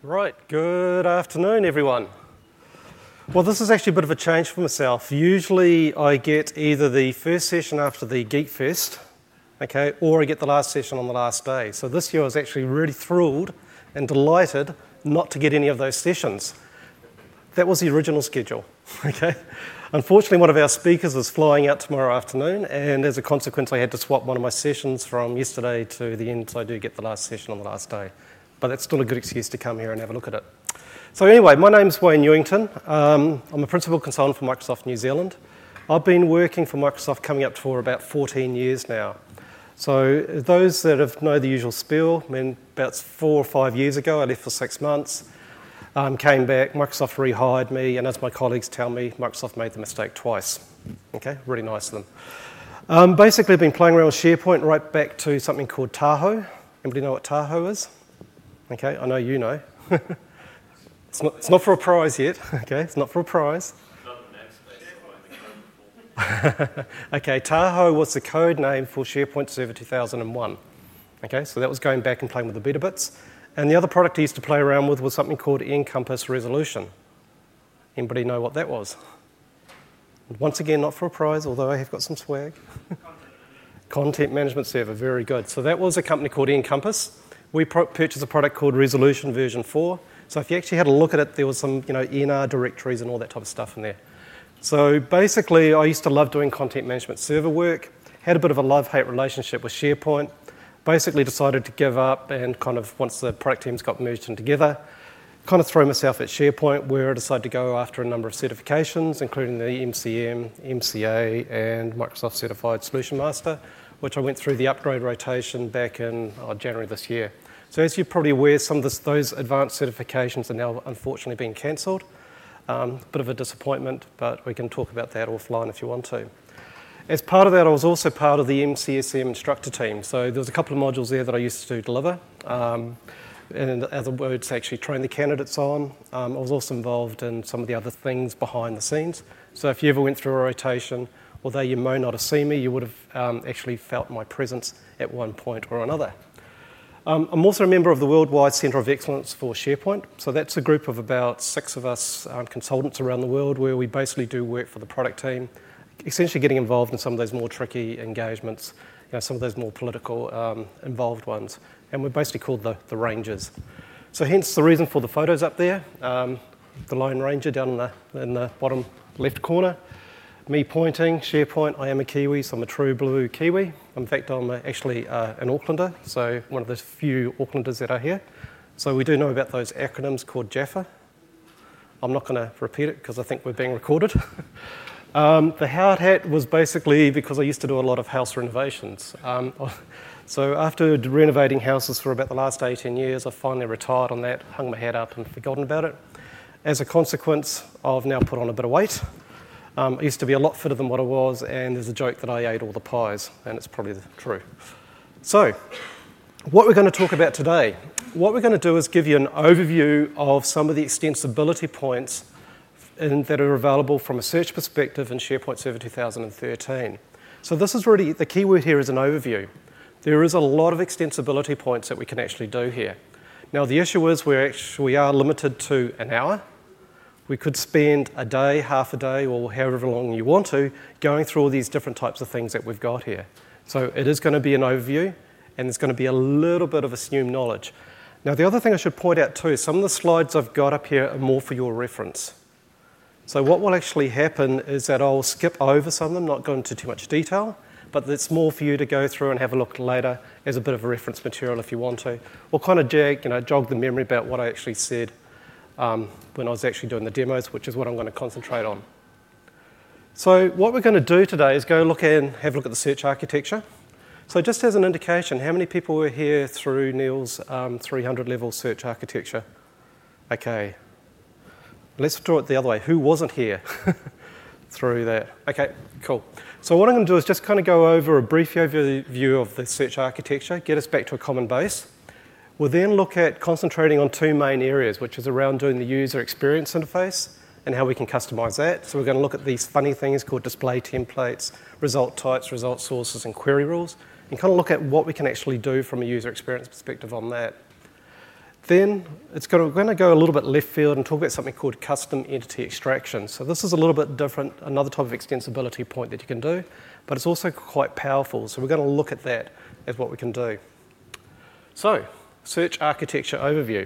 Right, good afternoon everyone. Well, this is actually a bit of a change for myself. Usually I get either the first session after the Geek Fest, okay, or I get the last session on the last day. So this year I was actually really thrilled and delighted not to get any of those sessions. That was the original schedule, okay. Unfortunately, one of our speakers is flying out tomorrow afternoon, and as a consequence I had to swap one of my sessions from yesterday to the end, so I do get the last session on the last day. But that's still a good excuse to come here and have a look at it. So anyway, my name's Wayne Newington. I'm a principal consultant for Microsoft New Zealand. I've been working for Microsoft coming up for about 14 years now. So those that know the usual spiel, about 4 or 5 years ago, I left for 6 months, came back, Microsoft rehired me, and as my colleagues tell me, Microsoft made the mistake twice. Okay, really nice of them. Basically, I've been playing around with SharePoint right back to something called Tahoe. Anybody know what Tahoe is? Okay, I know you know. It's not for a prize yet. Okay, it's not for a prize. Okay, Tahoe was the code name for SharePoint Server 2001. Okay, so that was going back and playing with the beta bits. And the other product I used to play around with was something called Encompass Resolution. Anybody know what that was? Once again, not for a prize, although I have got some swag. Content Management Server, very good. So that was a company called Encompass. We purchased a product called Resolution version 4. So if you actually had a look at it, there was some ENR directories and all that type of stuff in there. So basically, I used to love doing content management server work, had a bit of a love-hate relationship with SharePoint, basically decided to give up and kind of, once the product teams got merged in together, kind of throw myself at SharePoint, where I decided to go after a number of certifications, including the MCM, MCA, and Microsoft Certified Solution Master, which I went through the upgrade rotation back in January this year. So as you're probably aware, some of those advanced certifications are now unfortunately being cancelled. Bit of a disappointment, but we can talk about that offline if you want to. As part of that, I was also part of the MCSM instructor team. So there was a couple of modules there that I used to deliver. And in other words, actually train the candidates on. I was also involved in some of the other things behind the scenes. So if you ever went through a rotation, although you may not have seen me, you would have actually felt my presence at one point or another. I'm also a member of the Worldwide Centre of Excellence for SharePoint. So that's a group of about 6 of us consultants around the world where we basically do work for the product team, essentially getting involved in some of those more tricky engagements, some of those more political involved ones. And we're basically called the Rangers. So hence the reason for the photos up there. The Lone Ranger down in the bottom left corner. Me pointing, SharePoint, I am a Kiwi, so I'm a true blue Kiwi. In fact, I'm actually an Aucklander, so one of the few Aucklanders that are here. So we do know about those acronyms called JAFFA. I'm not going to repeat it because I think we're being recorded. The hard hat was basically because I used to do a lot of house renovations. So after renovating houses for about the last 18 years, I finally retired on that, hung my hat up and forgotten about it. As a consequence, I've now put on a bit of weight. I used to be a lot fitter than what I was, and there's a joke that I ate all the pies, and it's probably true. So, what we're going to talk about today, what we're going to do is give you an overview of some of the extensibility points that are available from a search perspective in SharePoint Server 2013. So this is really, the key word here is an overview. There is a lot of extensibility points that we can actually do here. Now the issue is we are limited to an hour. We could spend a day, half a day, or however long you want to, going through all these different types of things that we've got here. So it is going to be an overview, and there's going to be a little bit of assumed knowledge. Now the other thing I should point out too, some of the slides I've got up here are more for your reference. So what will actually happen is that I'll skip over some of them, not go into too much detail, but it's more for you to go through and have a look later as a bit of a reference material if you want to. Or kind of jog the memory about what I actually said when I was actually doing the demos, which is what I'm going to concentrate on. So what we're going to do today is go look and have a look at the search architecture. So just as an indication, how many people were here through Neil's 300 level search architecture? Okay, let's draw it the other way. Who wasn't here through that? Okay, cool. So what I'm going to do is just kind of go over a brief overview of the search architecture, get us back to a common base. We'll then look at concentrating on 2 main areas, which is around doing the user experience interface and how we can customize that. So we're going to look at these funny things called display templates, result types, result sources, and query rules, and kind of look at what we can actually do from a user experience perspective on that. Then we're going to go a little bit left field and talk about something called custom entity extraction. So this is a little bit different, another type of extensibility point that you can do, but it's also quite powerful. So we're going to look at that as what we can do. So, search architecture overview.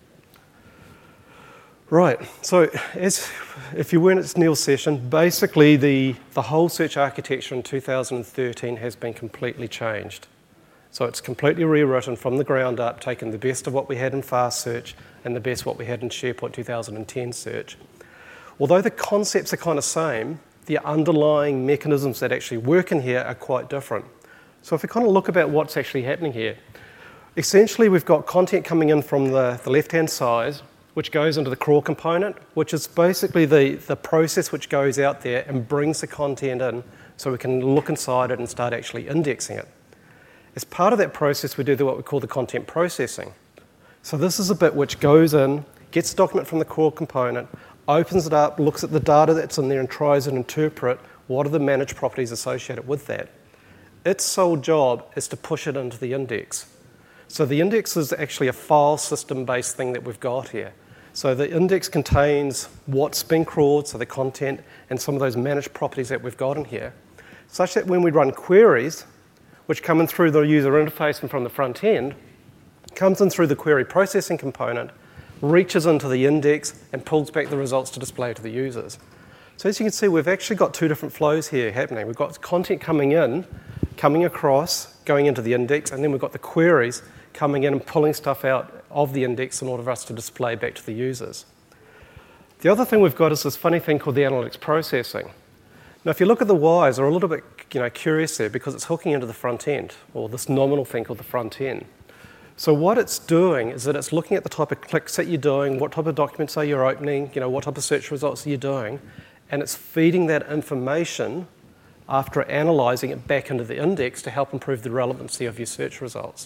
Right, so if you weren't at Neil's session, basically the whole search architecture in 2013 has been completely changed. So it's completely rewritten from the ground up, taking the best of what we had in Fast Search and the best what we had in SharePoint 2010 Search. Although the concepts are kind of same, the underlying mechanisms that actually work in here are quite different. So if we kind of look about what's actually happening here, essentially we've got content coming in from the left-hand side, which goes into the crawl component, which is basically the process which goes out there and brings the content in so we can look inside it and start actually indexing it. As part of that process, we do what we call the content processing. So this is a bit which goes in, gets the document from the crawl component, opens it up, looks at the data that's in there and tries to interpret what are the managed properties associated with that. Its sole job is to push it into the index. So the index is actually a file system-based thing that we've got here. So the index contains what's been crawled, so the content, and some of those managed properties that we've got in here, such that when we run queries, which come in through the user interface and from the front end, comes in through the query processing component, reaches into the index, and pulls back the results to display to the users. So as you can see, we've actually got two different flows here happening. We've got content coming in, coming across, going into the index, and then we've got the queries coming in and pulling stuff out of the index in order for us to display back to the users. The other thing we've got is this funny thing called the analytics processing. Now, if you look at the Ys, they're a little bit curious there because it's hooking into the front end, or this nominal thing called the front end. So what it's doing is that it's looking at the type of clicks that you're doing, what type of documents are you opening, what type of search results are you doing, and it's feeding that information after analysing it back into the index to help improve the relevancy of your search results.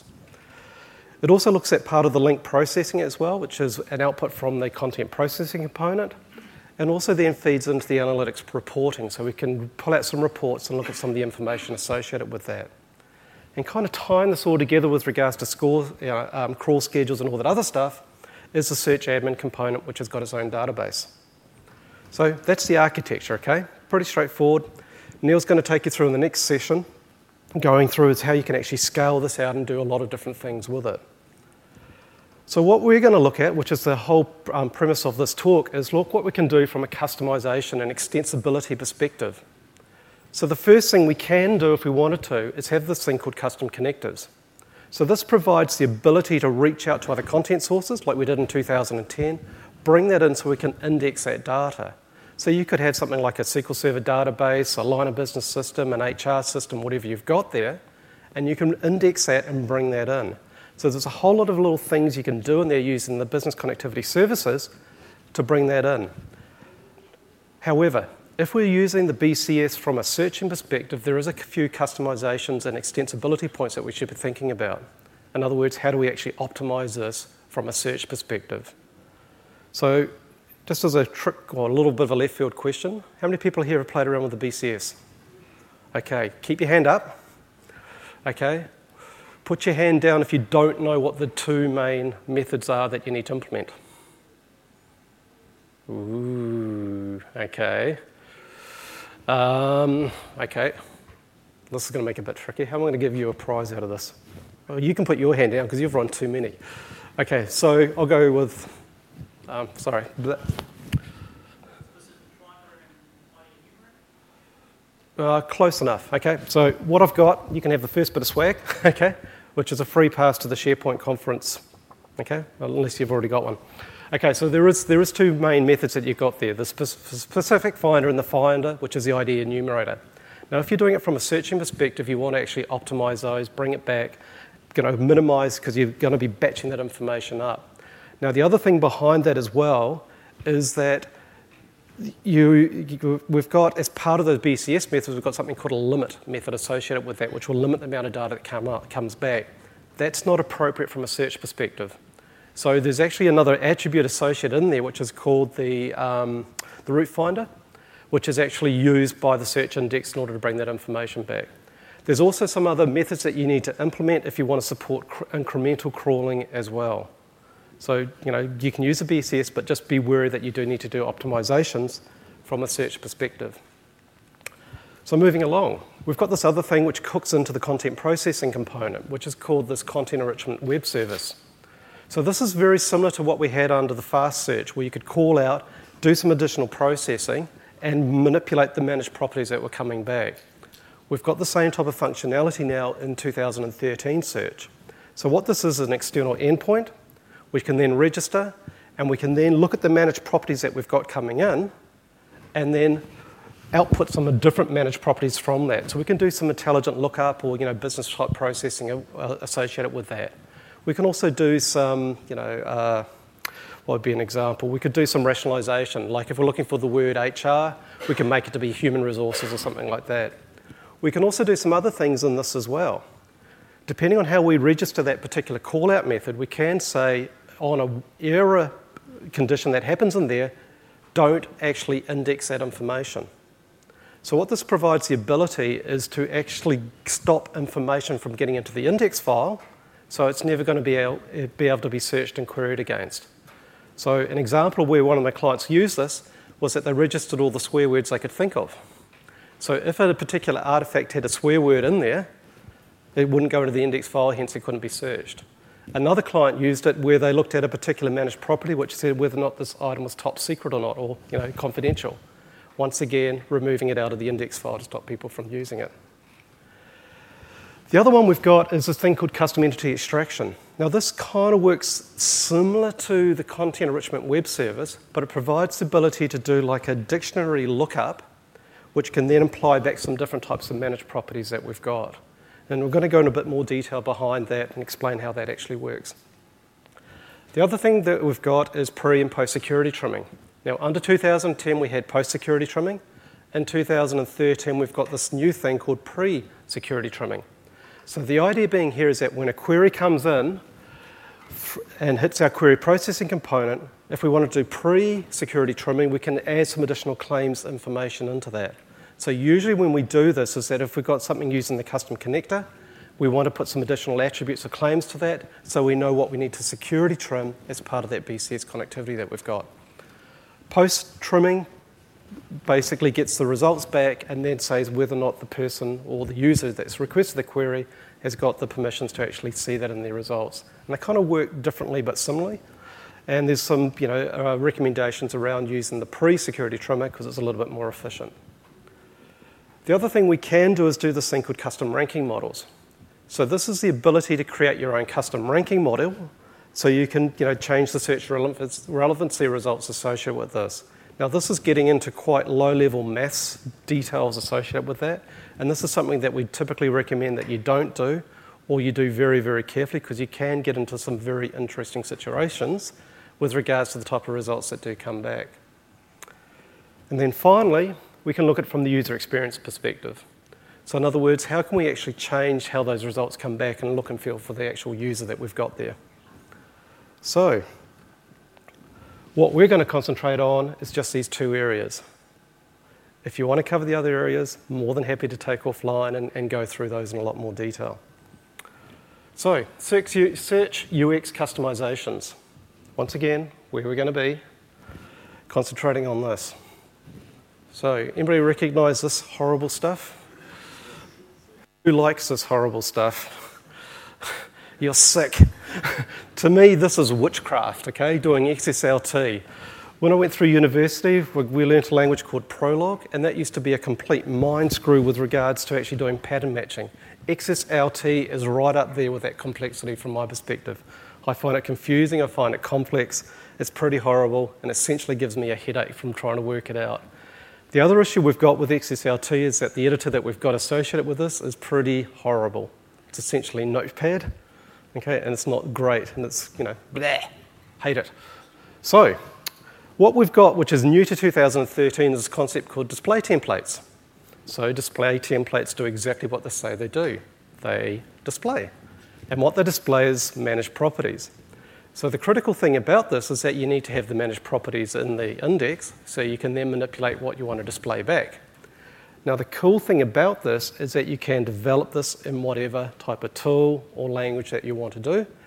It also looks at part of the link processing as well, which is an output from the content processing component, and also then feeds into the analytics reporting, so we can pull out some reports and look at some of the information associated with that. And kind of tying this all together with regards to crawl schedules and all that other stuff is the search admin component, which has got its own database. So that's the architecture, okay? Pretty straightforward. Neil's going to take you through in the next session, going through is how you can actually scale this out and do a lot of different things with it. So what we're going to look at, which is the whole premise of this talk, is look what we can do from a customization and extensibility perspective. So the first thing we can do if we wanted to is have this thing called custom connectors. So this provides the ability to reach out to other content sources like we did in 2010, bring that in so we can index that data. So you could have something like a SQL Server database, a line of business system, an HR system, whatever you've got there, and you can index that and bring that in. So there's a whole lot of little things you can do in there using the business connectivity services to bring that in. However, if we're using the BCS from a searching perspective, there is a few customizations and extensibility points that we should be thinking about. In other words, how do we actually optimize this from a search perspective? So just as a trick or a little bit of a left field question, how many people here have played around with the BCS? Okay, keep your hand up. Okay. Put your hand down if you don't know what the two main methods are that you need to implement. Ooh, okay. Okay. This is going to make it a bit tricky. How am I going to give you a prize out of this? Well, you can put your hand down because you've run too many. Okay, so I'll go with, sorry. Close enough, okay. So what I've got, you can have the first bit of swag, okay, which is a free pass to the SharePoint conference, okay, unless you've already got one. Okay, so there is two main methods that you've got there, the specific finder and the finder, which is the ID enumerator. Now, if you're doing it from a searching perspective, you want to actually optimize those, bring it back, minimize, because you're going to be batching that information up. Now, the other thing behind that as well is that we've got, as part of the BCS methods, we've got something called a limit method associated with that, which will limit the amount of data that comes back. That's not appropriate from a search perspective. So there's actually another attribute associated in there, which is called the root finder, which is actually used by the search index in order to bring that information back. There's also some other methods that you need to implement if you want to support incremental crawling as well. So, you can use a BCS, but just be wary that you do need to do optimizations from a search perspective. So moving along, we've got this other thing which hooks into the content processing component, which is called this content enrichment web service. So this is very similar to what we had under the fast search, where you could call out, do some additional processing, and manipulate the managed properties that were coming back. We've got the same type of functionality now in 2013 search. So what this is an external endpoint, we can then register, and we can then look at the managed properties that we've got coming in, and then output some different managed properties from that. So we can do some intelligent lookup or business type processing associated with that. We can also do some, what would be an example? We could do some rationalization. Like if we're looking for the word HR, we can make it to be human resources or something like that. We can also do some other things in this as well. Depending on how we register that particular call-out method, we can say on an error condition that happens in there, don't actually index that information. So what this provides the ability is to actually stop information from getting into the index file, so it's never going to be able to be searched and queried against. So an example where one of my clients used this was that they registered all the swear words they could think of. So if a particular artifact had a swear word in there, it wouldn't go into the index file, hence it couldn't be searched. Another client used it where they looked at a particular managed property which said whether or not this item was top secret or not, or confidential. Once again, removing it out of the index file to stop people from using it. The other one we've got is this thing called custom entity extraction. Now this kind of works similar to the content enrichment web service, but it provides the ability to do like a dictionary lookup, which can then apply back some different types of managed properties that we've got. And we're going to go in a bit more detail behind that and explain how that actually works. The other thing that we've got is pre- and post-security trimming. Now, under 2010, we had post-security trimming. In 2013, we've got this new thing called pre-security trimming. So the idea being here is that when a query comes in and hits our query processing component, if we want to do pre-security trimming, we can add some additional claims information into that. So usually when we do this is that if we've got something using the custom connector, we want to put some additional attributes or claims to that so we know what we need to security trim as part of that BCS connectivity that we've got. Post-trimming basically gets the results back and then says whether or not the person or the user that's requested the query has got the permissions to actually see that in their results. And they kind of work differently but similarly. And there's some recommendations around using the pre-security trimmer because it's a little bit more efficient. The other thing we can do is do this thing called custom ranking models. So this is the ability to create your own custom ranking model so you can change the search relevancy results associated with this. Now this is getting into quite low-level maths details associated with that, and this is something that we typically recommend that you don't do or you do very, very carefully because you can get into some very interesting situations with regards to the type of results that do come back. And then finally, we can look at it from the user experience perspective. So in other words, how can we actually change how those results come back and look and feel for the actual user that we've got there? So what we're going to concentrate on is just these two areas. If you want to cover the other areas, more than happy to take offline and go through those in a lot more detail. So search UX customizations. Once again, where we're going to be, concentrating on this. So anybody recognize this horrible stuff? Who likes this horrible stuff? You're sick. To me, this is witchcraft, okay, doing XSLT. When I went through university, we learnt a language called Prolog, and that used to be a complete mind screw with regards to actually doing pattern matching. XSLT is right up there with that complexity from my perspective. I find it confusing, I find it complex, it's pretty horrible, and essentially gives me a headache from trying to work it out. The other issue we've got with XSLT is that the editor that we've got associated with this is pretty horrible. It's essentially Notepad, okay, and it's not great, and it's, bleh, hate it. So, what we've got, which is new to 2013, is a concept called display templates. So display templates do exactly what they say they do. They display. And what they display is managed properties. So the critical thing about this is that you need to have the managed properties in the index so you can then manipulate what you want to display back. Now the cool thing about this is that you can develop this in whatever type of tool or language that you want to do,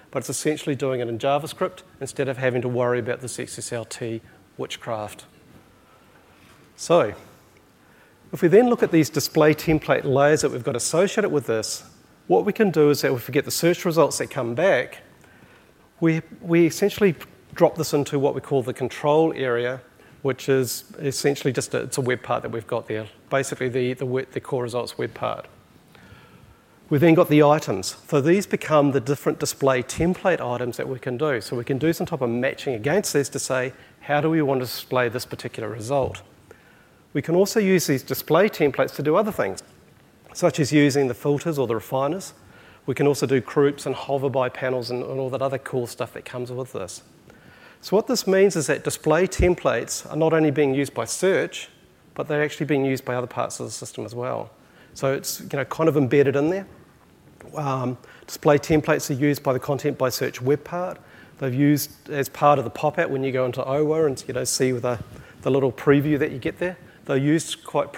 but it's essentially doing it in JavaScript instead of having to worry about this XSLT witchcraft. So, if we then look at these display template layers that we've got associated with this, what we can do is that if we get the search results that come back, we essentially drop this into what we call the control area, which is essentially just it's a web part that we've got there, basically the core results web part. We've then got the items. So these become the different display template items that we can do. So we can do some type of matching against these to say, how do we want to display this particular result? We can also use these display templates to do other things, such as using the filters or the refiners. We can also do groups and hover by panels and all that other cool stuff that comes with this. So what this means is that display templates are not only being used by search, but they're actually being used by other parts of the system as well. So it's kind of embedded in there. Display templates are used by the content by search web part. They're used as part of the pop-out when you go into OWA and see with the little preview that you get there. They're used quite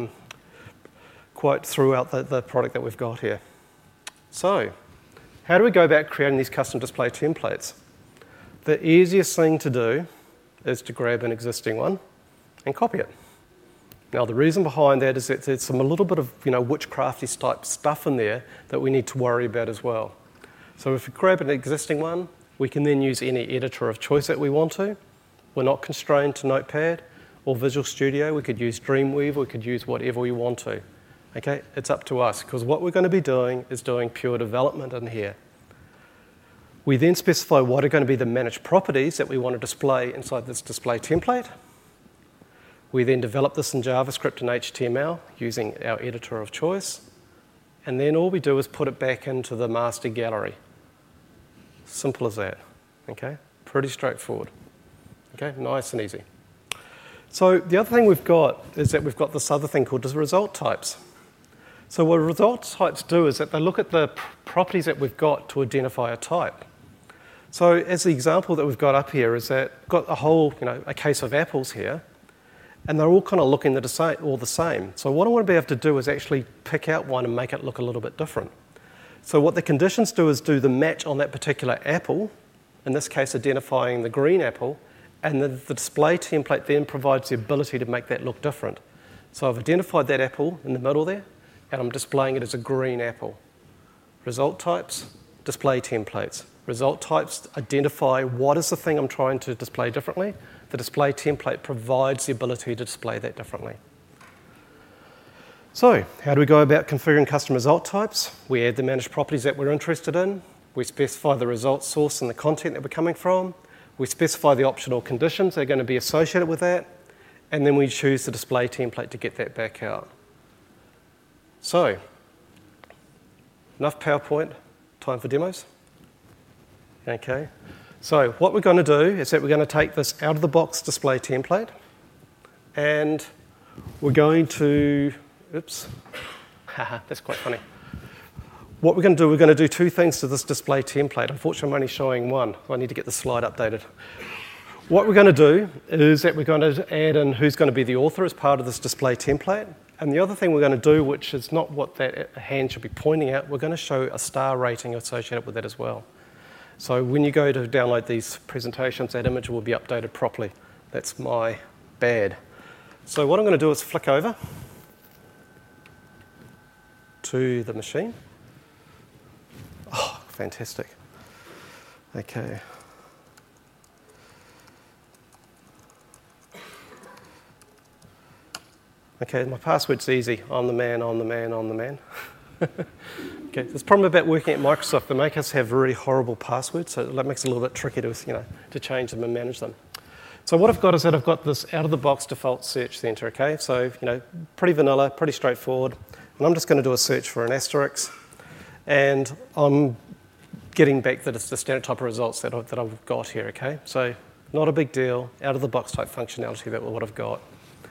throughout the product that we've got here. So, how do we go about creating these custom display templates? The easiest thing to do is to grab an existing one and copy it. Now, the reason behind that is that there's a little bit of witchcrafty type stuff in there that we need to worry about as well. So if we grab an existing one, we can then use any editor of choice that we want to. We're not constrained to Notepad or Visual Studio. We could use Dreamweaver, we could use whatever we want to. Okay, it's up to us, because what we're going to be doing is doing pure development in here. We then specify what are going to be the managed properties that we want to display inside this display template. We then develop this in JavaScript and HTML using our editor of choice. And then all we do is put it back into the master gallery. Simple as that. Okay, pretty straightforward. Okay, nice and easy. So the other thing we've got is that we've got this other thing called result types. So what result types do is that they look at the properties that we've got to identify a type. So as the example that we've got up here is that we've got a whole, a case of apples here, and they're all kind of looking all the same. So what I want to be able to do is actually pick out one and make it look a little bit different. So what the conditions do is do the match on that particular apple, in this case identifying the green apple, and the display template then provides the ability to make that look different. So I've identified that apple in the middle there, and I'm displaying it as a green apple. Result types, display templates. Result types identify what is the thing I'm trying to display differently. The display template provides the ability to display that differently. So, how do we go about configuring custom result types? We add the managed properties that we're interested in. We specify the result source and the content that we're coming from. We specify the optional conditions that are going to be associated with that. And then we choose the display template to get that back out. So, enough PowerPoint, time for demos? Okay. So what we're going to do is that we're going to take this out-of-the-box display template and we're going to, oops, that's quite funny. What we're going to do, we're going to do two things to this display template. Unfortunately, I'm only showing one, so I need to get the slide updated. What we're going to do is that we're going to add in who's going to be the author as part of this display template. And the other thing we're going to do, which is not what that hand should be pointing at, we're going to show a star rating associated with that as well. So when you go to download these presentations, that image will be updated properly. That's my bad. So what I'm going to do is flick over to the machine. Oh, fantastic. Okay. Okay, my password's easy. I'm the man, I'm the man, I'm the man. Okay, there's a problem about working at Microsoft. They make us have really horrible passwords, so that makes it a little bit tricky to change them and manage them. So what I've got is that I've got this out-of-the-box default search center, okay? So, pretty vanilla, pretty straightforward. And I'm just going to do a search for an asterisk. And I'm getting back that it's the standard type of results that I've got here, okay? So not a big deal, out-of-the-box type functionality, that's what I've got.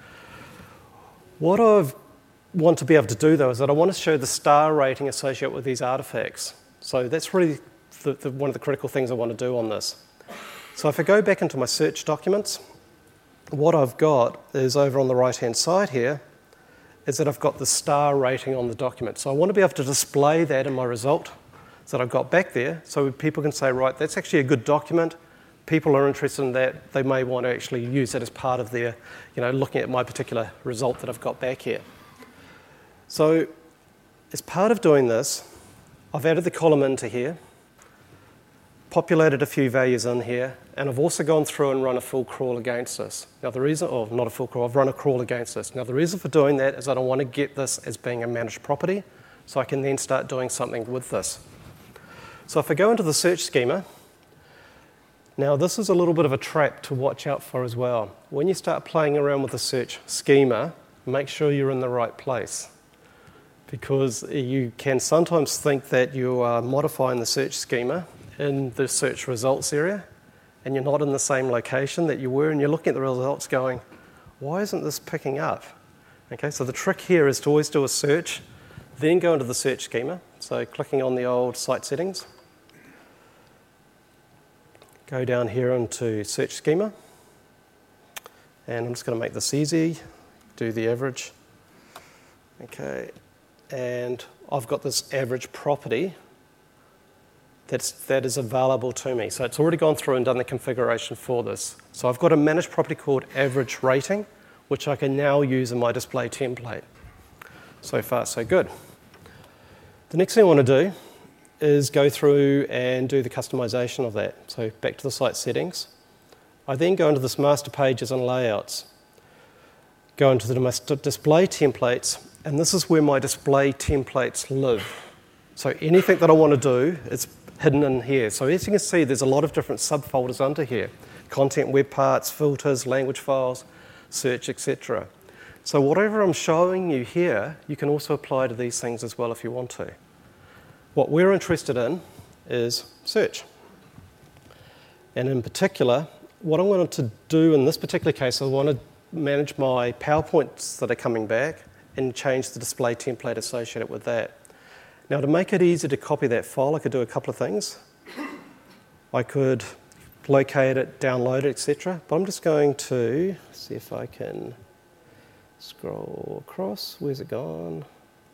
What I want to be able to do, though, is that I want to show the star rating associated with these artifacts. So that's really one of the critical things I want to do on this. So if I go back into my search documents, what I've got is over on the right-hand side here, is that I've got the star rating on the document. So I want to be able to display that in my result that I've got back there, so people can say, right, that's actually a good document. People are interested in that. They may want to actually use that as part of their, looking at my particular result that I've got back here. So as part of doing this, I've added the column into here, populated a few values in here, and I've also gone through and run a full crawl against this. Now the reason, not a full crawl, I've run a crawl against this. Now the reason for doing that is I don't want to get this as being a managed property, so I can then start doing something with this. So if I go into the search schema, now this is a little bit of a trap to watch out for as well. When you start playing around with the search schema, make sure you're in the right place, because you can sometimes think that you are modifying the search schema in the search results area, and you're not in the same location that you were, and you're looking at the results going, why isn't this picking up? Okay, so the trick here is to always do a search, then go into the search schema. So clicking on the old site settings, go down here into search schema, and I'm just going to make this easy, do the average. Okay, and I've got this average property that is available to me. So it's already gone through and done the configuration for this. So I've got a managed property called average rating, which I can now use in my display template. So far, so good. The next thing I want to do is go through and do the customization of that. So back to the site settings. I then go into this master pages and layouts, go into the display templates, and this is where my display templates live. So anything that I want to do is hidden in here. So as you can see, there's a lot of different subfolders under here. Content, web parts, filters, language files, search, etc. So whatever I'm showing you here, you can also apply to these things as well if you want to. What we're interested in is search. And in particular, what I wanted to do in this particular case, I want to manage my PowerPoints that are coming back and change the display template associated with that. Now, to make it easy to copy that file, I could do a couple of things. I could locate it, download it, etc. But I'm just going to see if I can scroll across. Where's it gone?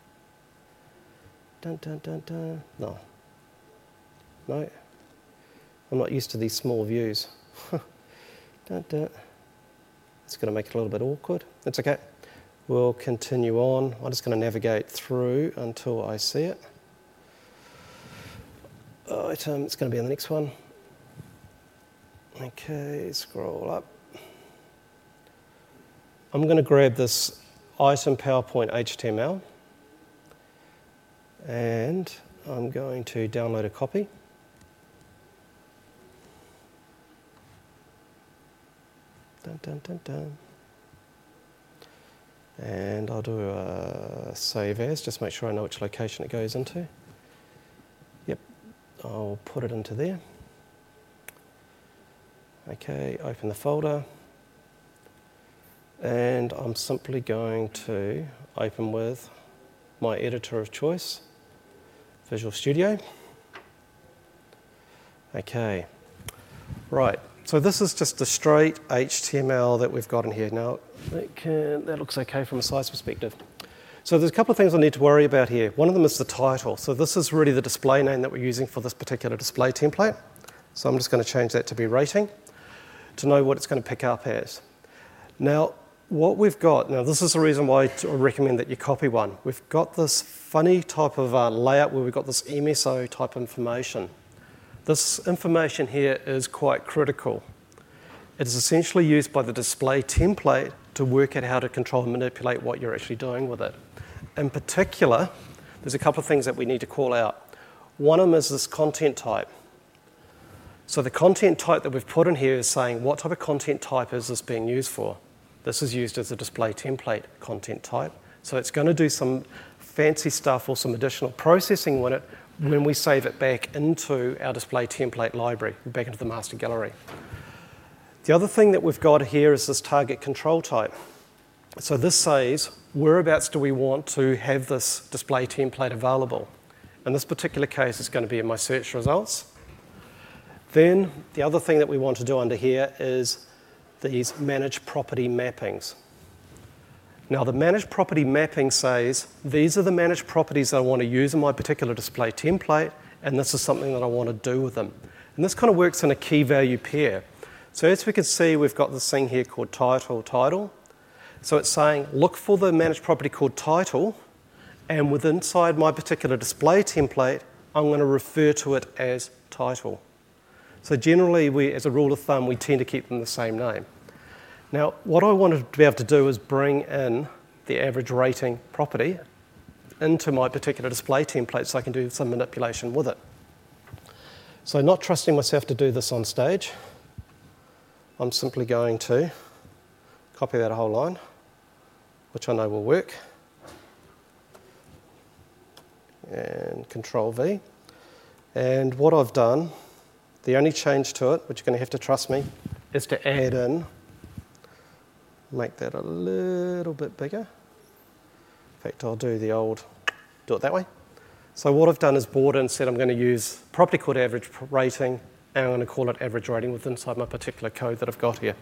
Dun, dun, dun, dun. No. No. I'm not used to these small views. Dun, dun. It's going to make it a little bit awkward. That's okay. We'll continue on. I'm just going to navigate through until I see it. Item, it's going to be on the next one. Okay, scroll up. I'm going to grab this item PowerPoint HTML, and I'm going to download a copy. Dun, dun, dun, dun. And I'll do a save as, just make sure I know which location it goes into. Yep, I'll put it into there. Okay, open the folder. And I'm simply going to open with my editor of choice, Visual Studio. Okay, right. So this is just a straight HTML that we've got in here. Now, that looks okay from a size perspective. So there's a couple of things I need to worry about here. One of them is the title. So this is really the display name that we're using for this particular display template. So I'm just going to change that to be rating to know what it's going to pick up as. Now, what we've got, now this is the reason why I recommend that you copy one. We've got this funny type of layout where we've got this MSO type information. This information here is quite critical. It is essentially used by the display template to work out how to control and manipulate what you're actually doing with it. In particular, there's a couple of things that we need to call out. One of them is this content type. So the content type that we've put in here is saying what type of content type is this being used for. This is used as a display template content type. So it's going to do some fancy stuff or some additional processing with it when we save it back into our display template library, back into the master gallery. The other thing that we've got here is this target control type. So this says, whereabouts do we want to have this display template available? In this particular case, it's going to be in my search results. Then the other thing that we want to do under here is these manage property mappings. Now the managed property mapping says, these are the managed properties that I want to use in my particular display template, and this is something that I want to do with them. And this kind of works in a key value pair. So as we can see, we've got this thing here called title. So it's saying, look for the managed property called title, and within inside my particular display template, I'm going to refer to it as title. So generally, as a rule of thumb, we tend to keep them the same name. Now, what I wanted to be able to do is bring in the average rating property into my particular display template so I can do some manipulation with it. So not trusting myself to do this on stage, I'm simply going to copy that whole line, which I know will work, and Control V. And what I've done, the only change to it, which you're going to have to trust me, is to add in, make that a little bit bigger. In fact, I'll do it that way. So what I've done is brought in, said I'm going to use a property called average rating, and I'm going to call it average rating within inside my particular code that I've got here.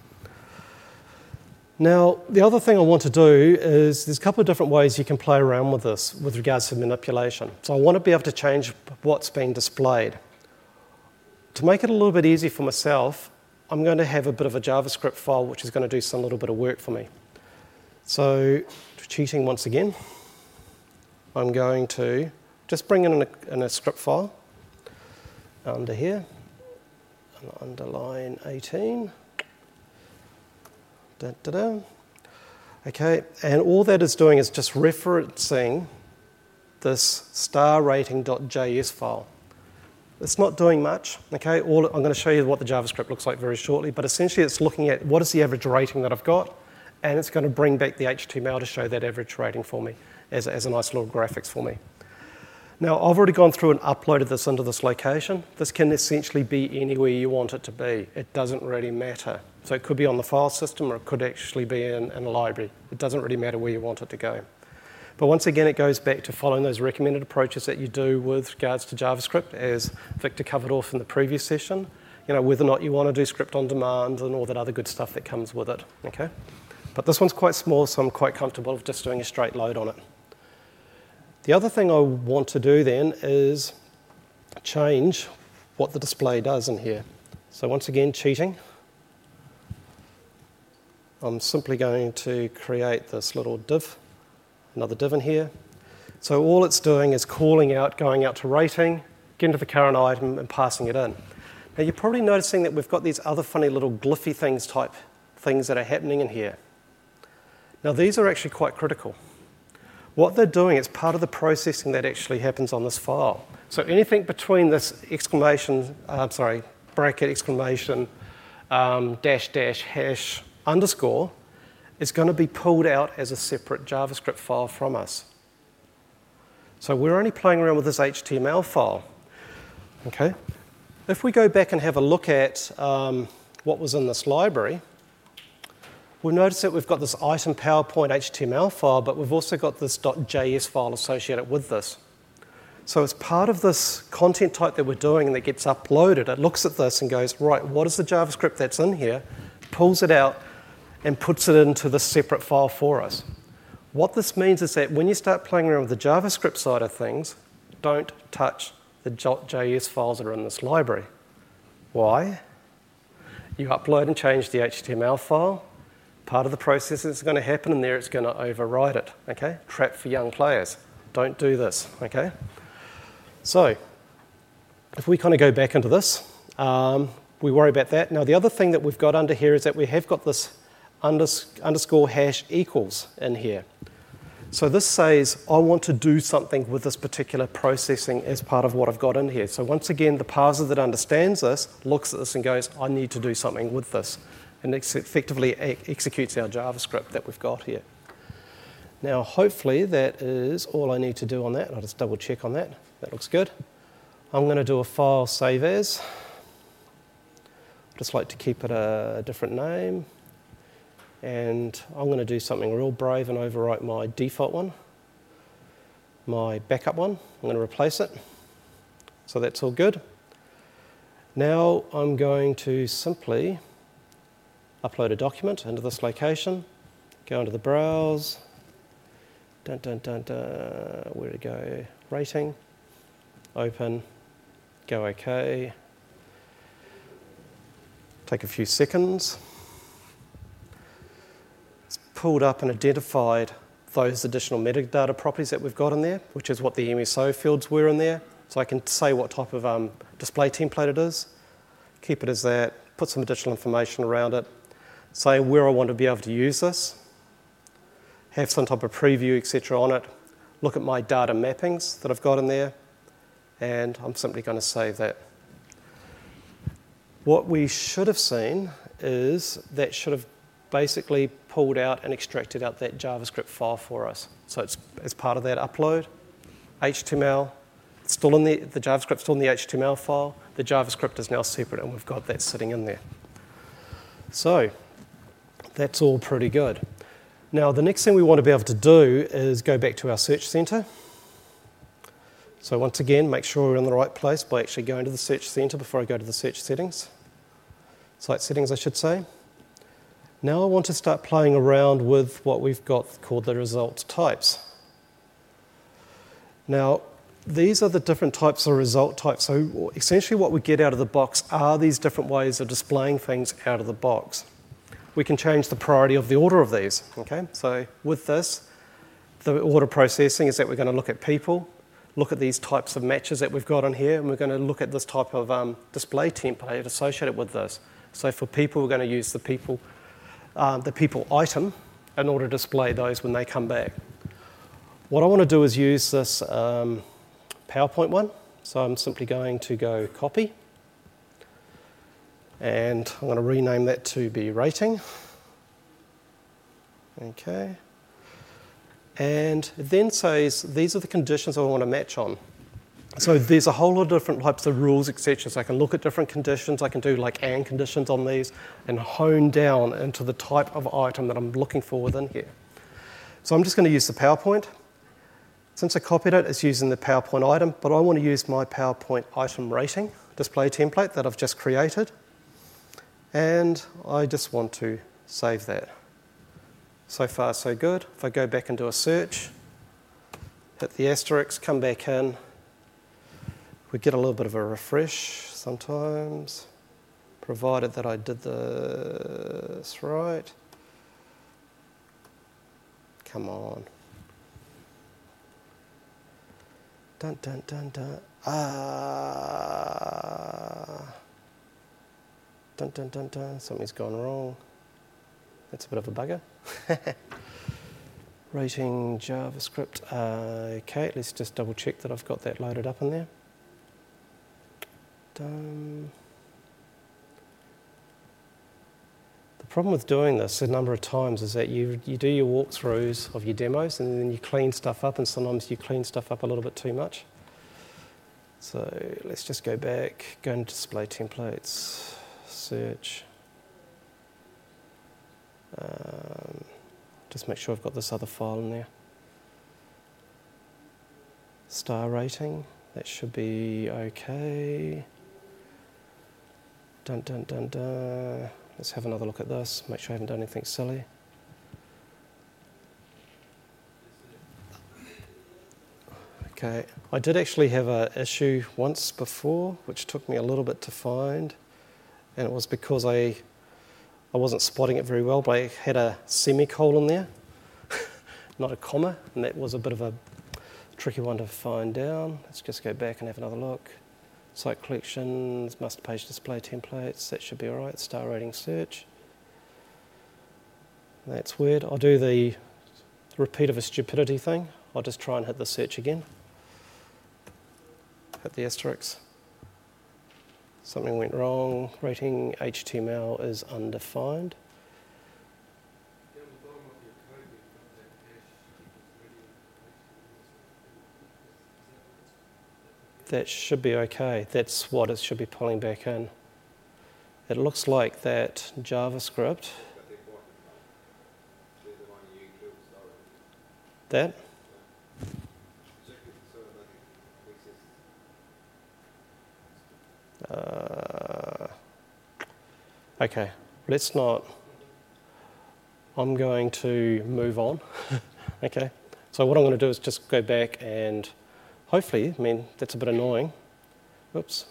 Now, the other thing I want to do is there's a couple of different ways you can play around with this with regards to manipulation. So I want to be able to change what's being displayed. To make it a little bit easier for myself, I'm going to have a bit of a JavaScript file which is going to do some little bit of work for me. So, cheating once again, I'm going to just bring in a script file under here, and underline 18. Okay, and all that is doing is just referencing this starrating.js file. It's not doing much, okay? I'm going to show you what the JavaScript looks like very shortly, but essentially it's looking at what is the average rating that I've got, and it's going to bring back the HTML to show that average rating for me as a nice little graphics for me. Now, I've already gone through and uploaded this into this location. This can essentially be anywhere you want it to be. It doesn't really matter. So it could be on the file system, or it could actually be in a library. It doesn't really matter where you want it to go. But once again, it goes back to following those recommended approaches that you do with regards to JavaScript, as Victor covered off in the previous session. You know, whether or not you want to do script on demand and all that other good stuff that comes with it, okay? But this one's quite small, so I'm quite comfortable with just doing a straight load on it. The other thing I want to do then is change what the display does in here. So once again, cheating. I'm simply going to create this little div, another div in here. So all it's doing is calling out, going out to rating, getting to the current item and passing it in. Now you're probably noticing that we've got these other funny little glyphy things type things that are happening in here. Now these are actually quite critical. What they're doing is part of the processing that actually happens on this file. So anything between this bracket, exclamation, dash, dash, hash, underscore is going to be pulled out as a separate JavaScript file from us. So we're only playing around with this HTML file. Okay. If we go back and have a look at what was in this library, we'll notice that we've got this item PowerPoint HTML file, but we've also got this .js file associated with this. So as part of this content type that we're doing and that gets uploaded, it looks at this and goes, right, what is the JavaScript that's in here, pulls it out, and puts it into this separate file for us. What this means is that when you start playing around with the JavaScript side of things, don't touch the .js files that are in this library. Why? You upload and change the HTML file. Part of the process that's going to happen in there, it's going to override it, okay? Trap for young players. Don't do this, okay? So, if we kind of go back into this, we worry about that. Now, the other thing that we've got under here is that we have got this underscore hash equals in here. So this says, I want to do something with this particular processing as part of what I've got in here. So once again, the parser that understands this looks at this and goes, I need to do something with this. And effectively executes our JavaScript that we've got here. Now, hopefully, that is all I need to do on that. I'll just double check on that. That looks good. I'm going to do a file save as. Just like to keep it a different name. And I'm going to do something real brave and overwrite my default one, my backup one. I'm going to replace it. So that's all good. Now I'm going to simply upload a document into this location, go into the browse, where to go, rating, open, go OK. Take a few seconds. It's pulled up and identified those additional metadata properties that we've got in there, which is what the MSO fields were in there. So I can say what type of display template it is, keep it as that, put some additional information around it, say where I want to be able to use this, have some type of preview, etc. on it, look at my data mappings that I've got in there, and I'm simply going to save that. What we should have seen is that should have basically pulled out and extracted out that JavaScript file for us. So it's as part of that upload, HTML, it's still in the JavaScript's still in the HTML file, the JavaScript is now separate and we've got that sitting in there. So that's all pretty good. Now the next thing we want to be able to do is go back to our search center. So once again, make sure we're in the right place by actually going to the search center before I go to the search settings. Site settings, I should say. Now I want to start playing around with what we've got called the result types. Now, these are the different types of result types. So essentially what we get out of the box are these different ways of displaying things out of the box. We can change the priority of the order of these. Okay? So with this, the order processing is that we're going to look at people, look at these types of matches that we've got on here, and we're going to look at this type of display template associated with this. So for people, we're going to use the people item in order to display those when they come back. What I want to do is use this PowerPoint one. So I'm simply going to go copy. And I'm going to rename that to be rating. Okay. And it then says these are the conditions I want to match on. So there's a whole lot of different types of rules, etc. So I can look at different conditions. I can do like AND conditions on these and hone down into the type of item that I'm looking for within here. So I'm just going to use the PowerPoint. Since I copied it, it's using the PowerPoint item, but I want to use my PowerPoint item rating display template that I've just created. And I just want to save that. So far, so good. If I go back and do a search, hit the asterisk, come back in, we get a little bit of a refresh sometimes, provided that I did this right. Come on. Dun, dun, dun, dun. Dun, dun, dun, dun. Something's gone wrong. That's a bit of a bugger. Rating JavaScript. Okay, let's just double check that I've got that loaded up in there. Done. The problem with doing this a number of times is that you do your walkthroughs of your demos and then you clean stuff up, and sometimes you clean stuff up a little bit too much. So let's just go back, go into display templates, search. Just make sure I've got this other file in there. Star rating, that should be okay. Dun, dun, dun, dun. Let's have another look at this, make sure I haven't done anything silly. Okay, I did actually have an issue once before, which took me a little bit to find, and it was because I wasn't spotting it very well, but I had a semicolon there, not a comma, and that was a bit of a tricky one to find down. Let's just go back and have another look. Site collections, master page display templates, that should be all right. Star rating search. That's weird. I'll do the repeat of a stupidity thing. I'll just try and hit the search again. Hit the asterisk. Something went wrong. Rating HTML is undefined. That should be okay. That's what it should be pulling back in. It looks like that JavaScript. That? Okay, let's not. I'm going to move on. Okay, so what I'm going to do is just go back and hopefully, I mean, that's a bit annoying. Oops.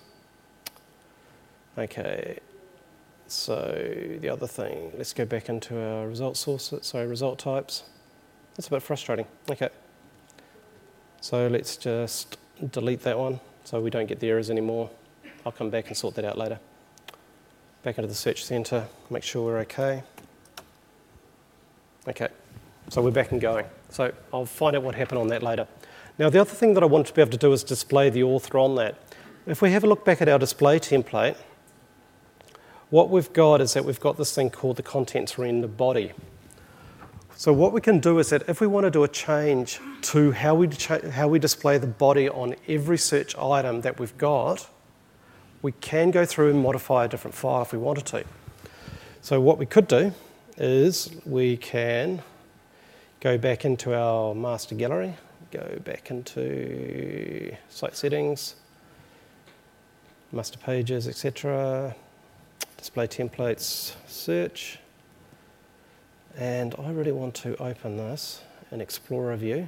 Okay, so the other thing, let's go back into our result sources, sorry, result types. That's a bit frustrating. Okay. So let's just delete that one so we don't get the errors anymore. I'll come back and sort that out later. Back into the search center, make sure we're okay. Okay, so we're back and going. So I'll find out what happened on that later. Now the other thing that I want to be able to do is display the author on that. If we have a look back at our display template, what we've got is that we've got this thing called the contents render body. So what we can do is that if we want to do a change to how we display the body on every search item that we've got, we can go through and modify a different file if we wanted to. So what we could do is we can go back into our master gallery, go back into site settings, master pages, etc., display templates, search, and I really want to open this in Explorer view.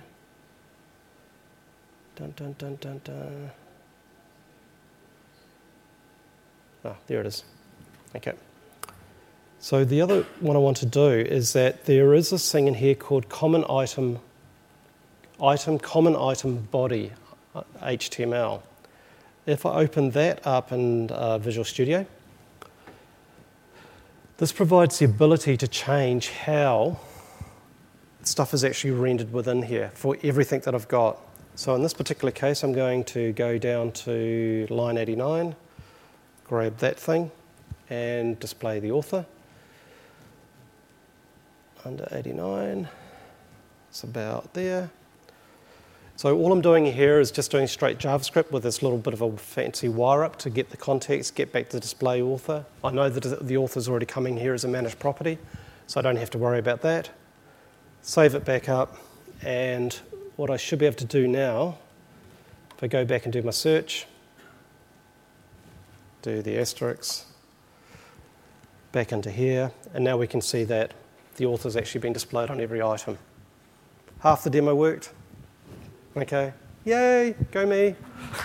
Dun, dun, dun, dun, dun. Ah, there it is. Okay. So the other one I want to do is that there is this thing in here called common item body HTML. If I open that up in Visual Studio, this provides the ability to change how stuff is actually rendered within here for everything that I've got. So in this particular case, I'm going to go down to line 89, grab that thing, and display the author. Under 89, it's about there. So all I'm doing here is just doing straight JavaScript with this little bit of a fancy wire up to get the context, get back to display author. I know that the author's already coming here as a managed property, so I don't have to worry about that. Save it back up, and what I should be able to do now, if I go back and do my search, do the asterisks, back into here, and now we can see that the author's actually been displayed on every item. Half the demo worked. Okay, yay, go me.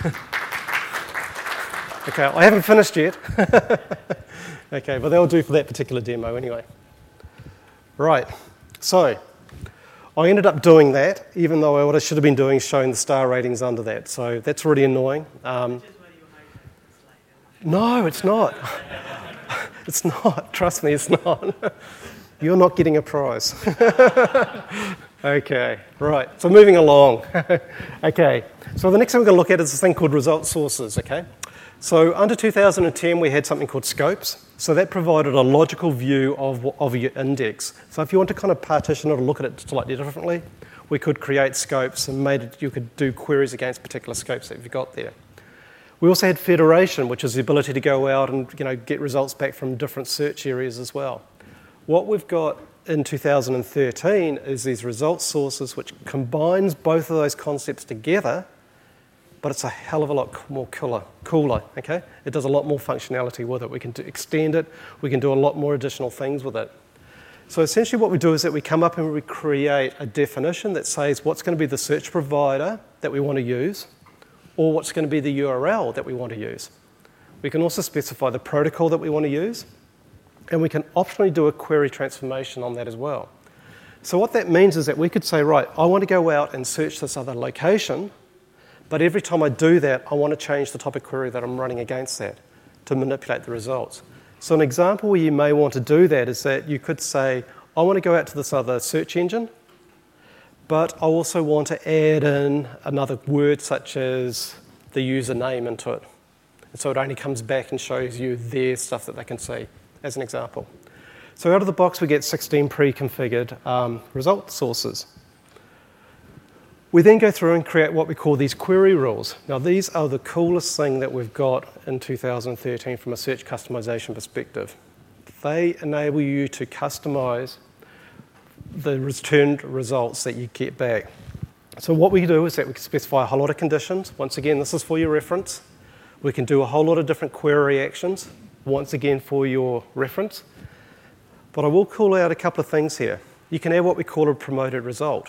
Okay, I haven't finished yet. Okay, but that'll do for that particular demo anyway. Right, so I ended up doing that, even though what I should have been doing is showing the star ratings under that. So that's really annoying. No, it's not. It's not. Trust me, it's not. You're not getting a prize. Okay, right. So moving along. Okay, so the next thing we're going to look at is this thing called result sources, okay? So under 2010, we had something called scopes. So that provided a logical view of your index. So if you want to kind of partition it or look at it slightly differently, we could create scopes and you could do queries against particular scopes that you've got there. We also had federation, which is the ability to go out and get results back from different search areas as well. What we've got in 2013 is these result sources, which combines both of those concepts together, but it's a hell of a lot more cooler, okay? It does a lot more functionality with it. We can extend it. We can do a lot more additional things with it. So essentially what we do is that we come up and we create a definition that says what's going to be the search provider that we want to use, or what's going to be the URL that we want to use. We can also specify the protocol that we want to use, and we can optionally do a query transformation on that as well. So what that means is that we could say, right, I want to go out and search this other location, but every time I do that, I want to change the type of query that I'm running against that to manipulate the results. So an example where you may want to do that is that you could say, I want to go out to this other search engine, but I also want to add in another word such as the username into it. And so it only comes back and shows you their stuff that they can see, as an example. So out of the box, we get 16 pre-configured result sources. We then go through and create what we call these query rules. Now, these are the coolest thing that we've got in 2013 from a search customization perspective. They enable you to customize the returned results that you get back. So what we do is that we can specify a whole lot of conditions. Once again, this is for your reference. We can do a whole lot of different query actions, once again for your reference. But I will call out a couple of things here. You can have what we call a promoted result.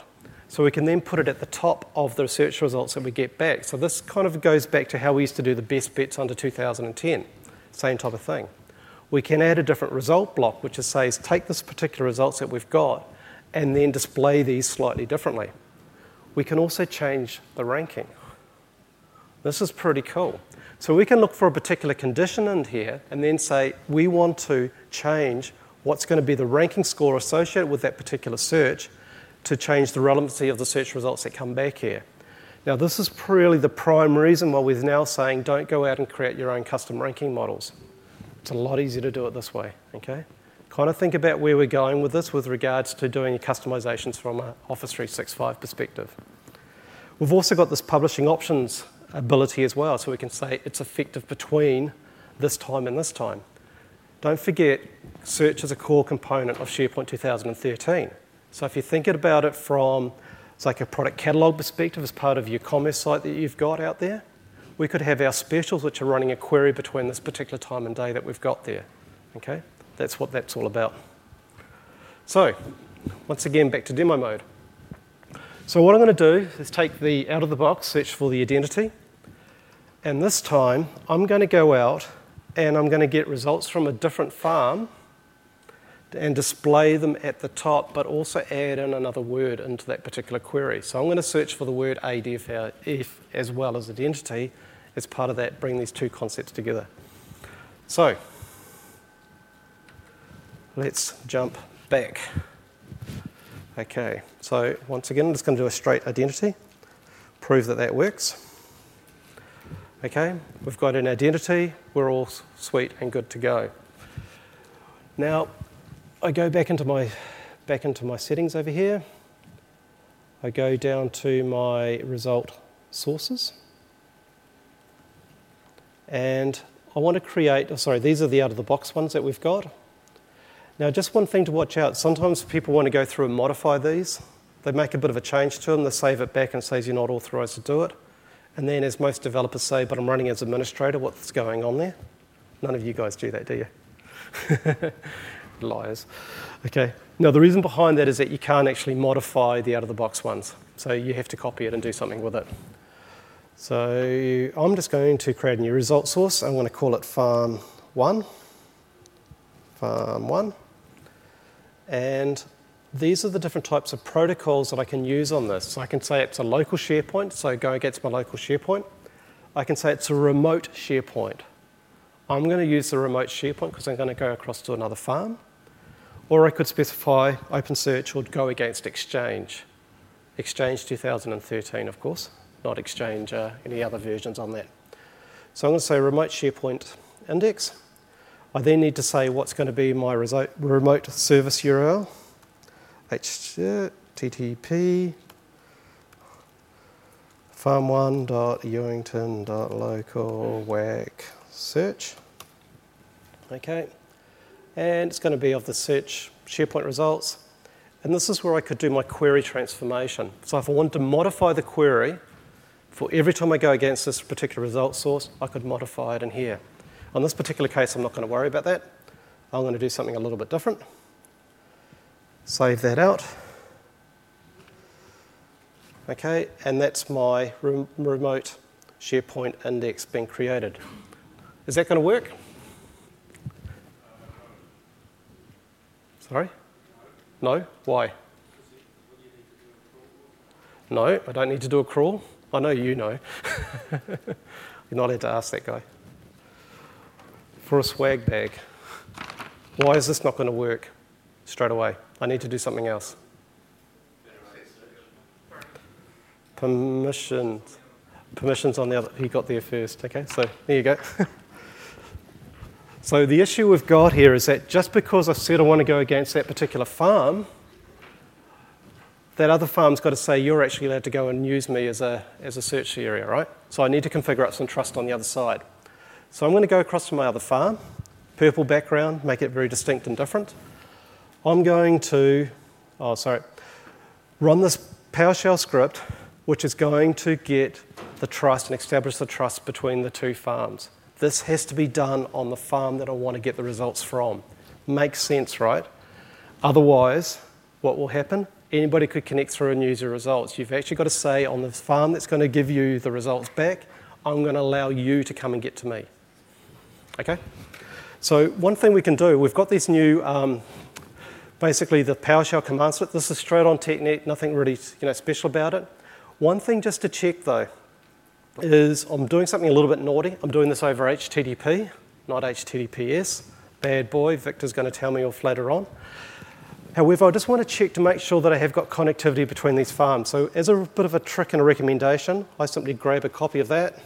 So we can then put it at the top of the search results that we get back. So this kind of goes back to how we used to do the best bets under 2010. Same type of thing. We can add a different result block, which says take this particular results that we've got and then display these slightly differently. We can also change the ranking. This is pretty cool. So we can look for a particular condition in here and then say we want to change what's going to be the ranking score associated with that particular search to change the relevancy of the search results that come back here. Now this is really the prime reason why we're now saying don't go out and create your own custom ranking models. It's a lot easier to do it this way, okay? Kind of think about where we're going with this with regards to doing customizations from an Office 365 perspective. We've also got this publishing options ability as well, so we can say it's effective between this time and this time. Don't forget, search is a core component of SharePoint 2013. So if you're thinking about it from it's like a product catalog perspective as part of your commerce site that you've got out there, we could have our specials which are running a query between this particular time and day that we've got there. Okay, that's what that's all about. So, once again, back to demo mode. So what I'm going to do is take the out-of-the-box search for the identity, and this time I'm going to go out and I'm going to get results from a different farm and display them at the top, but also add in another word into that particular query. So I'm going to search for the word ADF as well as identity as part of that, bring these two concepts together. So let's jump back. Okay, so once again, I'm just going to do a straight identity, prove that that works. Okay, we've got an identity, we're all sweet and good to go. Now, I go back into my settings over here. I go down to my result sources. And I want to create, these are the out-of-the-box ones that we've got. Now, just one thing to watch out. Sometimes people want to go through and modify these. They make a bit of a change to them. They save it back and says you're not authorized to do it. And then, as most developers say, but I'm running as administrator, what's going on there? None of you guys do that, do you? Liars. Okay. Now, the reason behind that is that you can't actually modify the out-of-the-box ones. So you have to copy it and do something with it. So I'm just going to create a new result source. I'm going to call it farm1. Farm1. And these are the different types of protocols that I can use on this. So I can say it's a local SharePoint, so go against my local SharePoint. I can say it's a remote SharePoint. I'm going to use the remote SharePoint because I'm going to go across to another farm. Or I could specify OpenSearch or go against Exchange. Exchange 2013, of course, not Exchange any other versions on that. So I'm going to say remote SharePoint index. I then need to say what's going to be my remote service URL. HTTP farm1.ewington.local wag search. Okay, and it's going to be of the search SharePoint results. And this is where I could do my query transformation. So if I wanted to modify the query for every time I go against this particular result source, I could modify it in here. On this particular case, I'm not going to worry about that. I'm going to do something a little bit different. Save that out. Okay, and that's my remote SharePoint index being created. Is that going to work? Sorry? No? Why? No, I don't need to do a crawl. I know you know. You're not allowed to ask that guy. For a swag bag. Why is this not going to work straight away? I need to do something else. Permissions. Permissions on the other. He got there first. Okay, so there you go. So the issue we've got here is that just because I said I want to go against that particular farm, that other farm's got to say you're actually allowed to go and use me as a search area, right? So I need to configure up some trust on the other side. So I'm going to go across to my other farm, purple background, make it very distinct and different. I'm going to, run this PowerShell script, which is going to get the trust and establish the trust between the two farms. This has to be done on the farm that I want to get the results from. Makes sense, right? Otherwise, what will happen? Anybody could connect through and use your results. You've actually got to say on the farm that's going to give you the results back, I'm going to allow you to come and get to me. Okay? So one thing we can do, we've got these new, basically the PowerShell command set. This is straight on TechNet, nothing really special about it. One thing just to check though is I'm doing something a little bit naughty. I'm doing this over HTTP, not HTTPS. Bad boy, Victor's going to tell me off later on. However, I just want to check to make sure that I have got connectivity between these farms. So as a bit of a trick and a recommendation, I simply grab a copy of that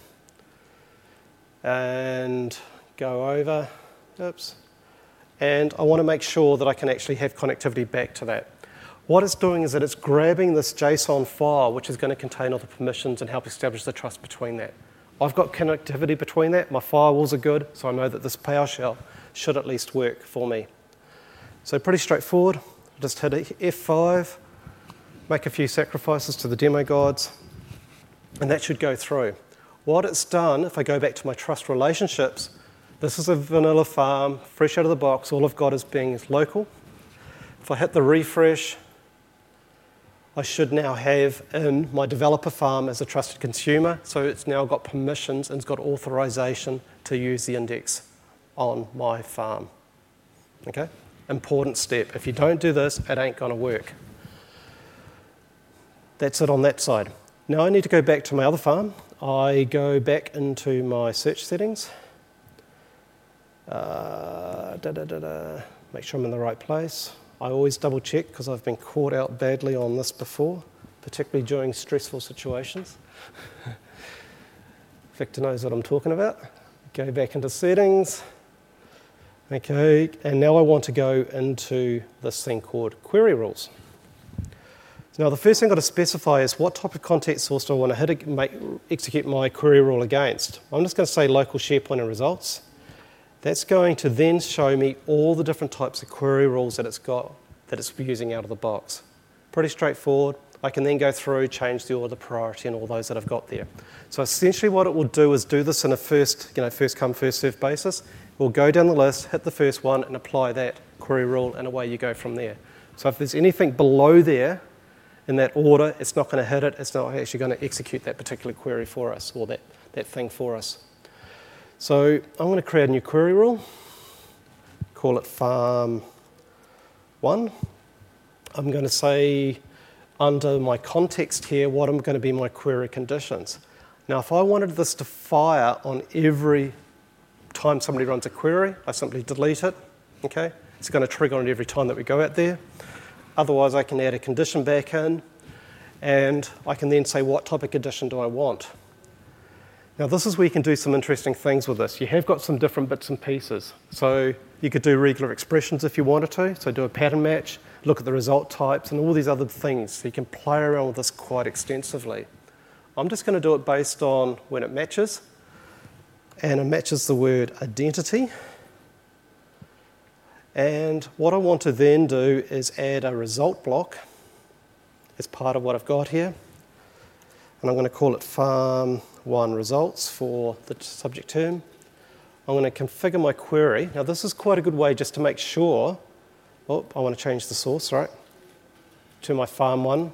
and go over, oops, and I want to make sure that I can actually have connectivity back to that. What it's doing is that it's grabbing this JSON file, which is going to contain all the permissions and help establish the trust between that. I've got connectivity between that, my firewalls are good, so I know that this PowerShell should at least work for me. So pretty straightforward. Just hit F5, make a few sacrifices to the demo gods, and that should go through. What it's done, if I go back to my trust relationships, this is a vanilla farm, fresh out of the box. All I've got is being local. If I hit the refresh, I should now have in my developer farm as a trusted consumer, so it's now got permissions and it's got authorization to use the index on my farm. Okay? Important step. If you don't do this, it ain't going to work. That's it on that side. Now I need to go back to my other farm. I go back into my search settings. Make sure I'm in the right place. I always double check because I've been caught out badly on this before, particularly during stressful situations. Victor knows what I'm talking about. Go back into settings. Okay, and now I want to go into this thing called query rules. Now the first thing I've got to specify is what type of context source do I want to execute my query rule against. I'm just going to say local SharePoint and results. That's going to then show me all the different types of query rules that it's got, that it's using out of the box. Pretty straightforward. I can then go through, change the order, priority, and all those that I've got there. So essentially what it will do is do this in a first come, first served basis. We'll go down the list, hit the first one, and apply that query rule, and away you go from there. So if there's anything below there in that order, it's not going to hit it. It's not actually going to execute that particular query for us, or that thing for us. So I'm going to create a new query rule, call it farm1. I'm going to say under my context here what I'm going to be my query conditions. Now if I wanted this to fire on every time somebody runs a query, I simply delete it. Okay? It's going to trigger on every time that we go out there. Otherwise I can add a condition back in, and I can then say what type of condition do I want. Now this is where you can do some interesting things with this. You have got some different bits and pieces. So you could do regular expressions if you wanted to, so do a pattern match, look at the result types and all these other things. So you can play around with this quite extensively. I'm just going to do it based on when it matches, and it matches the word identity. And what I want to then do is add a result block as part of what I've got here. And I'm going to call it farm1 results for the subject term. I'm going to configure my query. Now this is quite a good way just to make sure, I want to change the source, right, to my farm1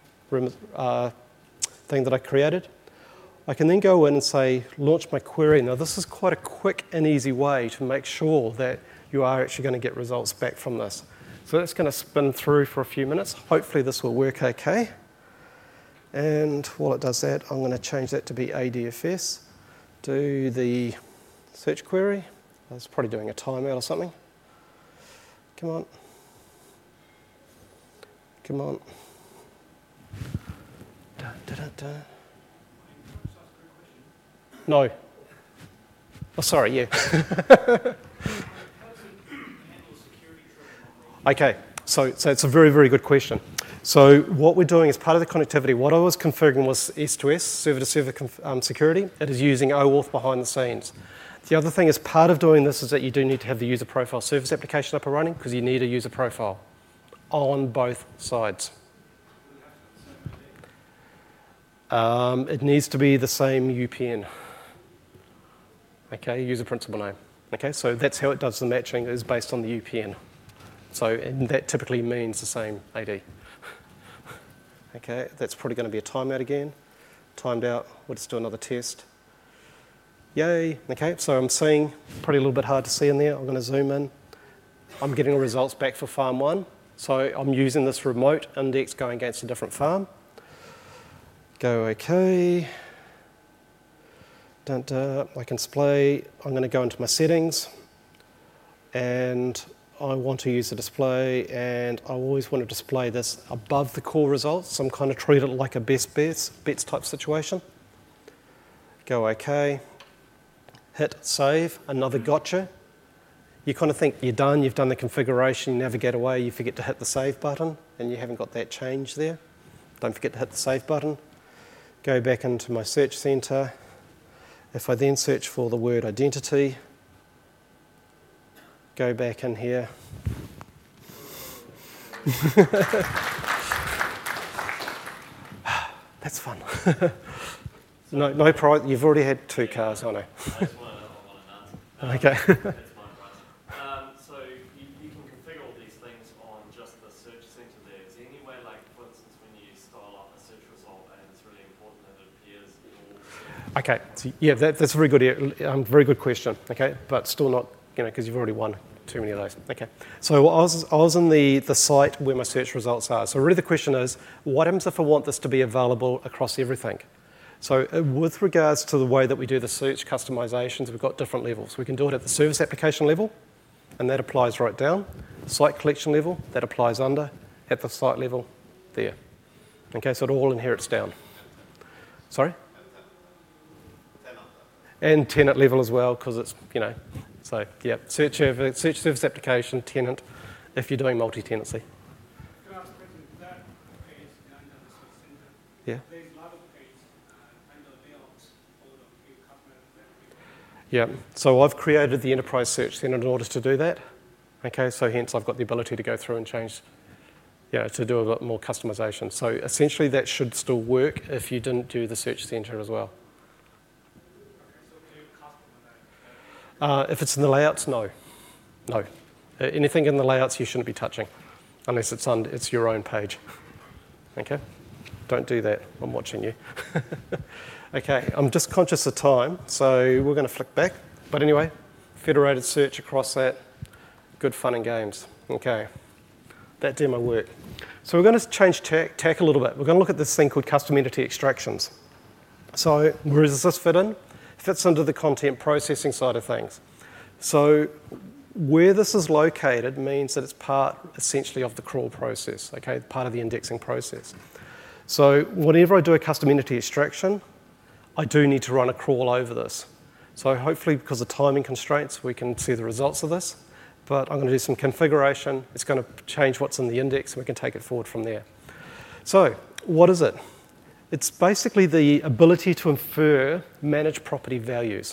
thing that I created. I can then go in and say, launch my query. Now this is quite a quick and easy way to make sure that you are actually going to get results back from this. So that's going to spin through for a few minutes. Hopefully this will work okay. And while it does that, I'm going to change that to be ADFS. Do the search query. I was probably doing a timeout or something. Come on. Come on. Da, da, da, da. No. Oh, sorry, yeah. Okay, so it's a very, very good question. So what we're doing as part of the connectivity, what I was configuring was S2S, server-to-server security. It is using OAuth behind the scenes. The other thing as part of doing this is that you do need to have the user profile service application up and running because you need a user profile on both sides. It needs to be the same UPN. Okay, user principal name. Okay, so that's how it does the matching, is based on the UPN. So, and that typically means the same AD. Okay, that's probably going to be a timeout again. Timed out. We'll just do another test. Yay. Okay, so I'm seeing, probably a little bit hard to see in there. I'm going to zoom in. I'm getting the results back for farm 1. So I'm using this remote index going against a different farm. Go OK. I can display. I'm going to go into my settings. And I want to use the display, and I always want to display this above the core results. So I'm kind of treat it like a best bets type situation. Go OK. Hit save. Another gotcha. You kind of think you're done, you've done the configuration, you navigate away, you forget to hit the save button, and you haven't got that change there. Don't forget to hit the save button. Go back into my search center. If I then search for the word identity, go back in here. That's fun. No price. You've already had 2 cars, I know. Okay. So you can configure all these things on just the search center there. Is there any way, like for instance, when you style up a search result and it's really important that it appears in all? Okay. So, yeah, that's a very good question. Okay, but still not, because you've already won too many of those. Okay. So I was in the site where my search results are. So really the question is, what happens if I want this to be available across everything? So with regards to the way that we do the search customizations, we've got different levels. We can do it at the service application level, and that applies right down. Site collection level, that applies under. At the site level, there. Okay, so it all inherits down. Sorry? And tenant level as well, because it's, so yeah, search service application, tenant, if you're doing multi-tenancy. Can I ask a question? That page under the search center, Yeah. there's a lot of page under layouts for the few customers. Yeah, so I've created the Enterprise Search Center in order to do that. Okay, so hence I've got the ability to go through and change, to do a lot more customization. So essentially that should still work if you didn't do the Search Center as well. If it's in the layouts, no. Anything in the layouts you shouldn't be touching, unless it's your own page. Okay? Don't do that. I'm watching you. Okay, I'm just conscious of time, so we're going to flick back. But anyway, federated search across that. Good fun and games. Okay, that demo worked. So we're going to change tack a little bit. We're going to look at this thing called custom entity extractions. So where does this fit in? Fits into the content processing side of things. So where this is located means that it's part, essentially, of the crawl process, okay, part of the indexing process. So whenever I do a custom entity extraction, I do need to run a crawl over this. So hopefully, because of timing constraints, we can see the results of this. But I'm going to do some configuration. It's going to change what's in the index, and we can take it forward from there. So what is it? It's basically the ability to infer managed property values.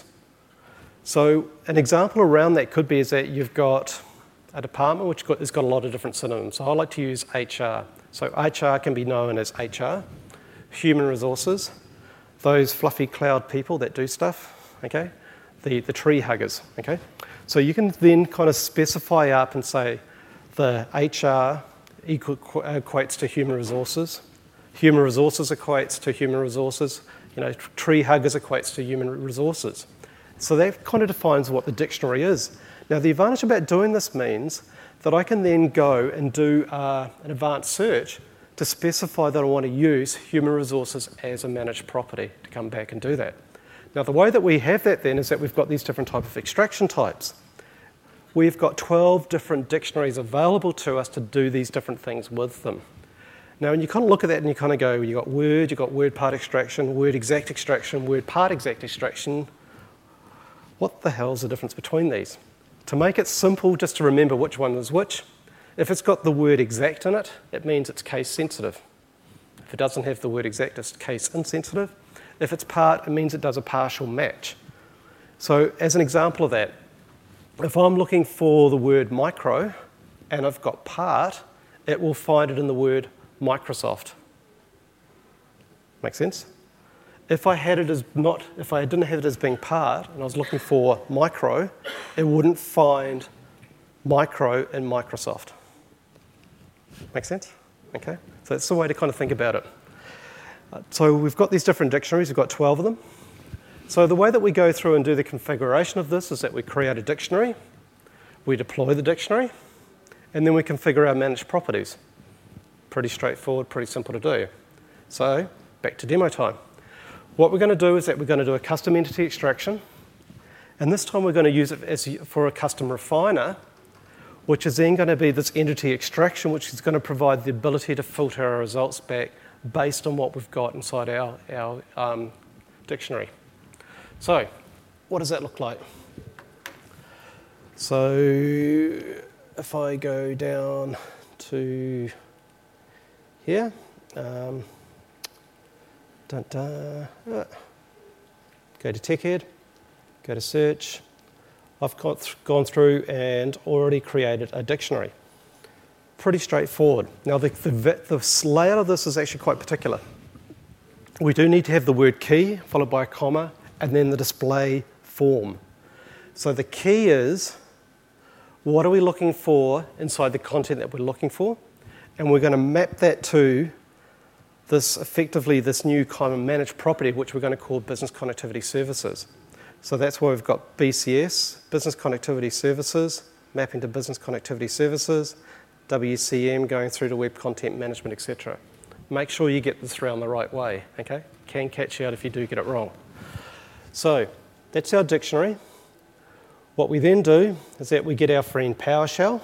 So an example around that could be is that you've got a department which has got a lot of different synonyms. So I like to use HR. So HR can be known as HR, human resources, those fluffy cloud people that do stuff, okay? The tree huggers, okay? So you can then kind of specify up and say the HR equates to human resources. Human resources equates to human resources. Tree huggers equates to human resources. So that kind of defines what the dictionary is. Now, the advantage about doing this means that I can then go and do an advanced search to specify that I want to use human resources as a managed property to come back and do that. Now, the way that we have that then is that we've got these different types of extraction types. We've got 12 different dictionaries available to us to do these different things with them. Now, when you kind of look at that and you kind of go, you've got word part extraction, word exact extraction, word part exact extraction. What the hell is the difference between these? To make it simple, just to remember which one is which, if it's got the word exact in it, it means it's case sensitive. If it doesn't have the word exact, it's case insensitive. If it's part, it means it does a partial match. So as an example of that, if I'm looking for the word micro and I've got part, it will find it in the word Microsoft. Make sense? If I didn't have it as being part and I was looking for micro, it wouldn't find micro in Microsoft. Make sense? Okay, so that's the way to kind of think about it. So we've got these different dictionaries, we've got 12 of them. So the way that we go through and do the configuration of this is that we create a dictionary, we deploy the dictionary, and then we configure our managed properties. Pretty straightforward, pretty simple to do. So back to demo time. What we're going to do is that we're going to do a custom entity extraction, and this time we're going to use it for a custom refiner, which is then going to be this entity extraction, which is going to provide the ability to filter our results back based on what we've got inside our dictionary. So what does that look like? So if I go down to here, go to TechEd, go to search. I've gone through and already created a dictionary. Pretty straightforward. Now the layout of this is actually quite particular. We do need to have the word key followed by a comma and then the display form. So the key is, what are we looking for inside the content that we're looking for? And we're going to map that to effectively this new kind of managed property, which we're going to call Business Connectivity Services. So that's why we've got BCS, Business Connectivity Services, mapping to Business Connectivity Services, WCM going through to Web Content Management, etc. Make sure you get this around the right way, okay? Can catch you out if you do get it wrong. So that's our dictionary. What we then do is that we get our friend PowerShell,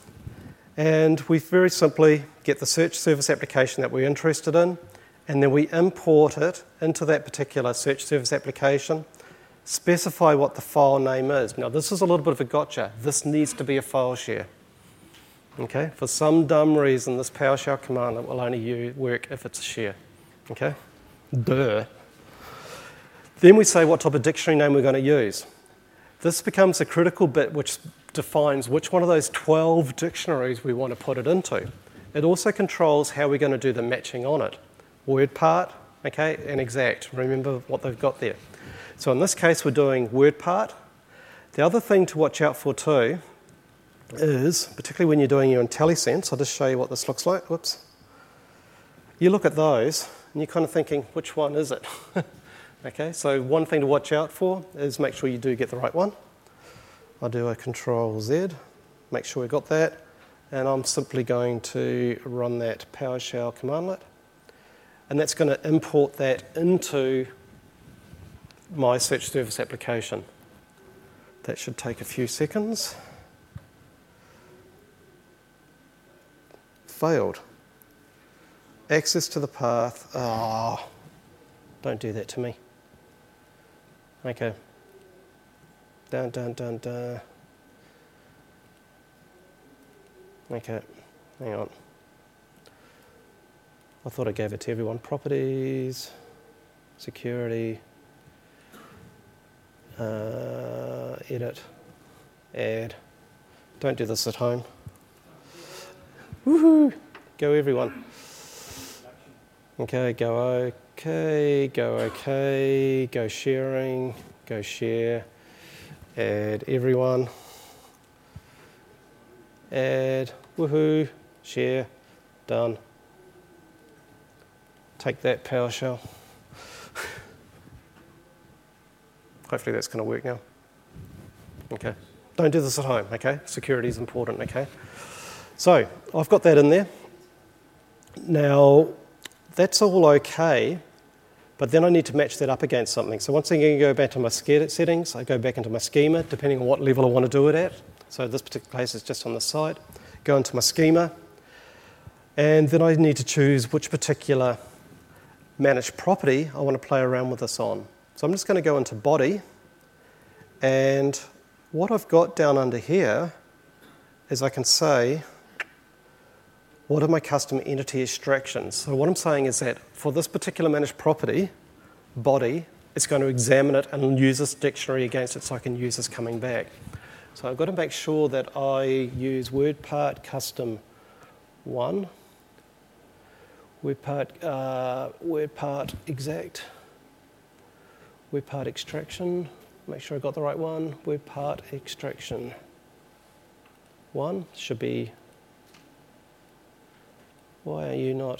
and we very simply get the search service application that we're interested in, and then we import it into that particular search service application, specify what the file name is. Now, this is a little bit of a gotcha. This needs to be a file share. Okay? For some dumb reason, this PowerShell command will only work if it's a share. Okay? Duh. Then we say what type of dictionary name we're going to use. This becomes a critical bit which defines which one of those 12 dictionaries we want to put it into. It also controls how we're going to do the matching on it. WordPart, okay, and exact. Remember what they've got there. So in this case, we're doing WordPart. The other thing to watch out for too is, particularly when you're doing your IntelliSense, I'll just show you what this looks like. Whoops. You look at those and you're kind of thinking, which one is it? Okay, so one thing to watch out for is make sure you do get the right one. I'll do a Control-Z, make sure we got that, and I'm simply going to run that PowerShell commandlet, and that's going to import that into my search service application. That should take a few seconds. Failed. Access to the path. Oh, don't do that to me. Okay. Down. Okay, hang on. I thought I gave it to everyone. Properties, security, edit, add. Don't do this at home. Woohoo! Go everyone. Okay, go okay, go okay, go sharing, go share, add everyone, add, woohoo, share, done. Take that, PowerShell. Hopefully that's going to work now. Okay. Don't do this at home, okay? Security is important, okay? So I've got that in there. Now, that's all okay, but then I need to match that up against something. So once again, I go back to my settings, I go back into my schema, depending on what level I want to do it at. So this particular case is just on the side. Go into my schema, and then I need to choose which particular managed property I want to play around with this on. So I'm just going to go into body, and what I've got down under here is I can say, what are my custom entity extractions? So what I'm saying is that for this particular managed property, body, it's going to examine it and use this dictionary against it so I can use this coming back. So I've got to make sure that I use WordPart custom 1, WordPart exact, WordPart extraction, make sure I got the right one, WordPart extraction 1 should be Why are you not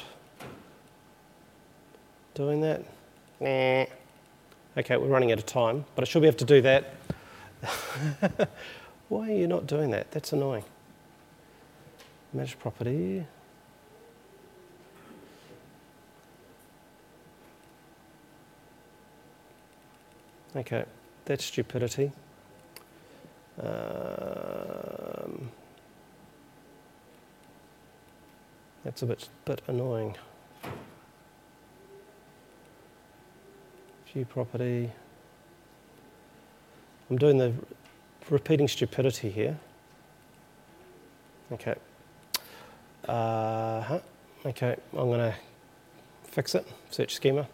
doing that? Nah. Okay, we're running out of time, but I should be able to do that. Why are you not doing that? That's annoying. Manage property. Okay, that's stupidity. That's a bit annoying. View property. I'm doing the repeating stupidity here. Okay. Okay, I'm going to fix it. Search schema.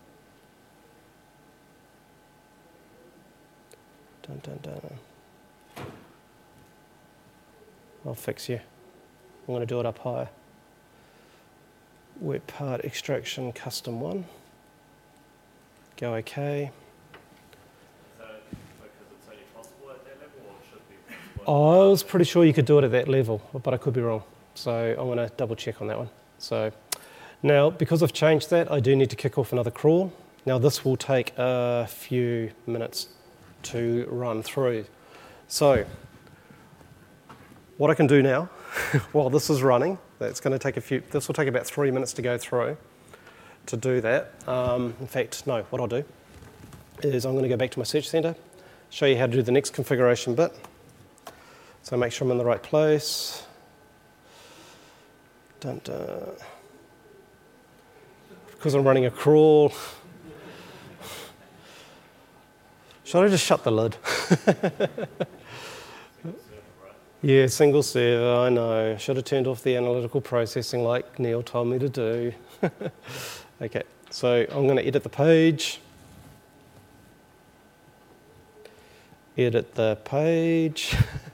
Dun, dun, dun. I'll fix you. I'm going to do it up higher. Wet part extraction custom 1. Go OK. So, because it's only possible at that level, or it should be possible? I was pretty sure you could do it at that level, but I could be wrong. So I'm going to double check on that one. So now, because I've changed that, I do need to kick off another crawl. Now this will take a few minutes to run through. So what I can do now, while this is running, this will take about 3 minutes to go through to do that. In fact, no, what I'll do is I'm going to go back to my search center, show you how to do the next configuration bit. So make sure I'm in the right place. Dun, dun. Because I'm running a crawl. Should I just shut the lid? Yeah, single server, I know. Should have turned off the analytical processing like Neil told me to do. Okay, so I'm going to edit the page. Edit the page.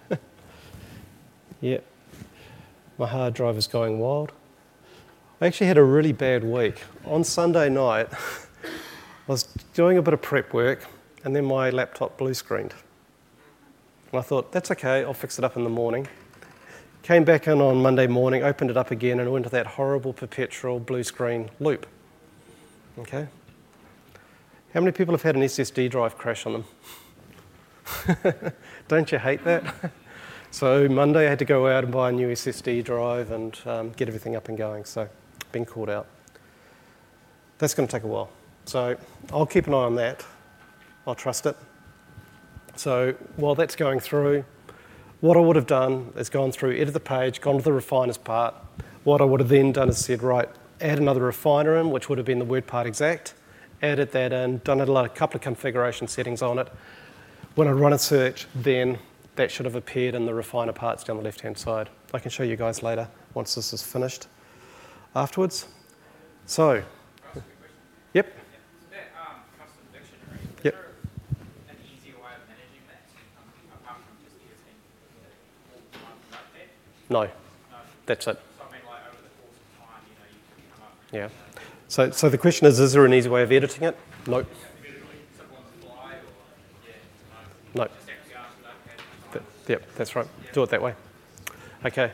Yep. My hard drive is going wild. I actually had a really bad week. On Sunday night, I was doing a bit of prep work, and then my laptop blue screened. And I thought, that's okay, I'll fix it up in the morning. Came back in on Monday morning, opened it up again, and I went into that horrible perpetual blue screen loop. Okay? How many people have had an SSD drive crash on them? Don't you hate that? So Monday I had to go out and buy a new SSD drive and get everything up and going, so been called out. That's going to take a while. So I'll keep an eye on that. I'll trust it. So while that's going through, what I would have done is gone through, edit the page, gone to the refiners part. What I would have then done is said, right, add another refiner in, which would have been the word part exact, added that in, done a couple of configuration settings on it. When I run a search, then that should have appeared in the refiner parts down the left-hand side. I can show you guys later once this is finished afterwards. So, yep. Custom dictionary, is Yep. there an easier way of managing that, apart from just using all time like that? No, No. that's it. So I mean, like over the course of time, you can come up. Yeah. So the question is there an easy way of editing it? Nope. Simple on the fly, or No. just have to go after that. Yep, that's right. Do it that way. Okay.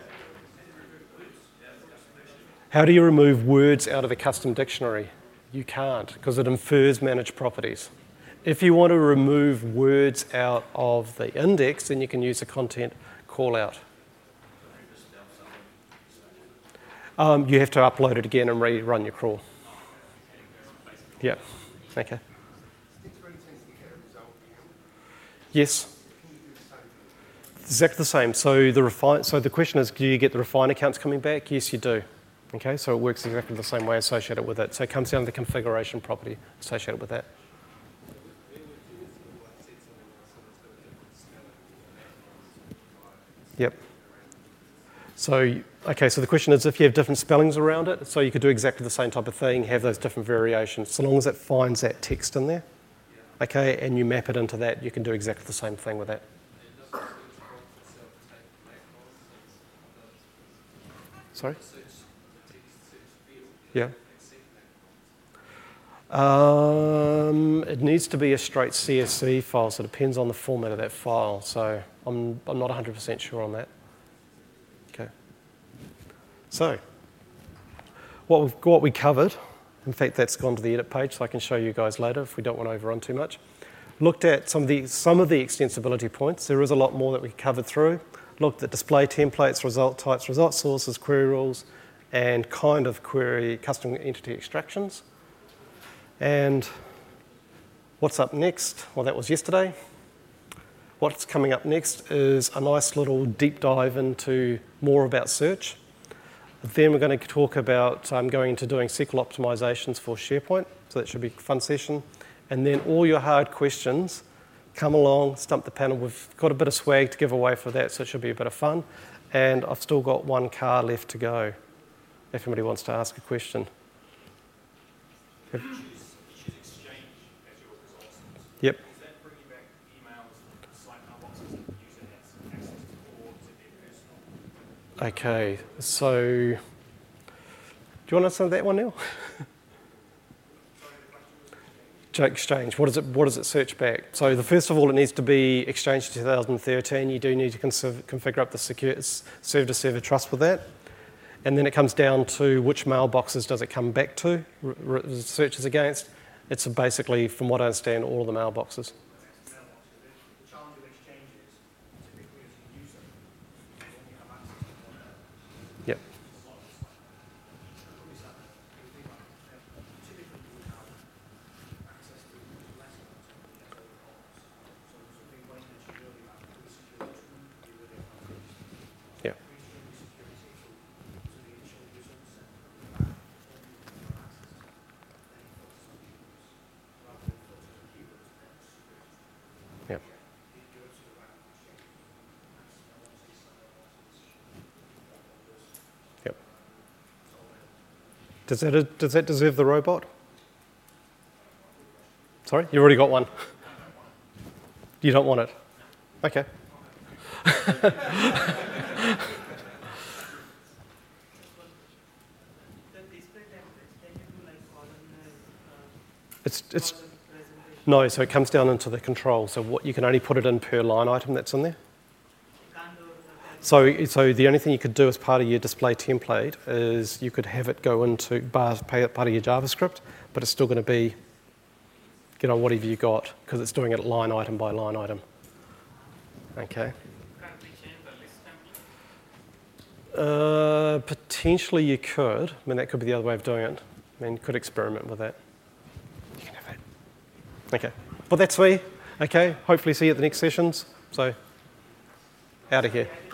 How do you remove words out of a custom dictionary? You can't, because it infers managed properties. If you want to remove words out of the index, then you can use the content callout. You have to upload it again and rerun your crawl. Yeah. Okay. Yes. Exactly the same. So the question is, do you get the refine accounts coming back? Yes, you do. Okay, so it works exactly the same way associated with it. So it comes down to the configuration property associated with that. Yep. So, okay, so the question is if you have different spellings around it, so you could do exactly the same type of thing, have those different variations, so long as it finds that text in there, okay, and you map it into that, you can do exactly the same thing with that. Sorry? Yeah. It needs to be a straight CSV file, so it depends on the format of that file. So I'm not 100% sure on that. Okay. So what we covered, in fact, that's gone to the edit page, so I can show you guys later if we don't want to overrun too much. Looked at some of the extensibility points. There is a lot more that we covered through. Looked at display templates, result types, result sources, query rules, and kind of query custom entity extractions. And what's up next? Well, that was yesterday. What's coming up next is a nice little deep dive into more about search. Then we're going to talk about going into doing SQL optimizations for SharePoint, so that should be a fun session. And then all your hard questions, come along, stump the panel. We've got a bit of swag to give away for that, so it should be a bit of fun. And I've still got one car left to go, if anybody wants to ask a question. You choose Exchange as your resource. Yep. Does that bring you back emails, site mailboxes that the user has access to, or is it their personal? Okay, so do you want to answer that one now? Exchange. What does it search back? So first of all, it needs to be Exchange 2013. You do need to configure up the server-to-server trust with that. And then it comes down to which mailboxes does it come back to, searches against. It's basically, from what I understand, all of the mailboxes. The challenge with Exchange is typically as a user, you only have access to one mail. Yep. Yeah. Yeah. Yep. Does that deserve the robot? Sorry, you already got one. You don't want it? Okay. It's no, so it comes down into the control. So what you can only put it in per line item that's in there. So the only thing you could do as part of your display template is you could have it go into part of your JavaScript, but it's still going to be, whatever you got, because it's doing it line item by line item. Okay. Can't we change the list template? Potentially you could. I mean, that could be the other way of doing it. I mean, you could experiment with that. You can have that. Okay. Well, that's me. Okay. Hopefully see you at the next sessions. So, out of here.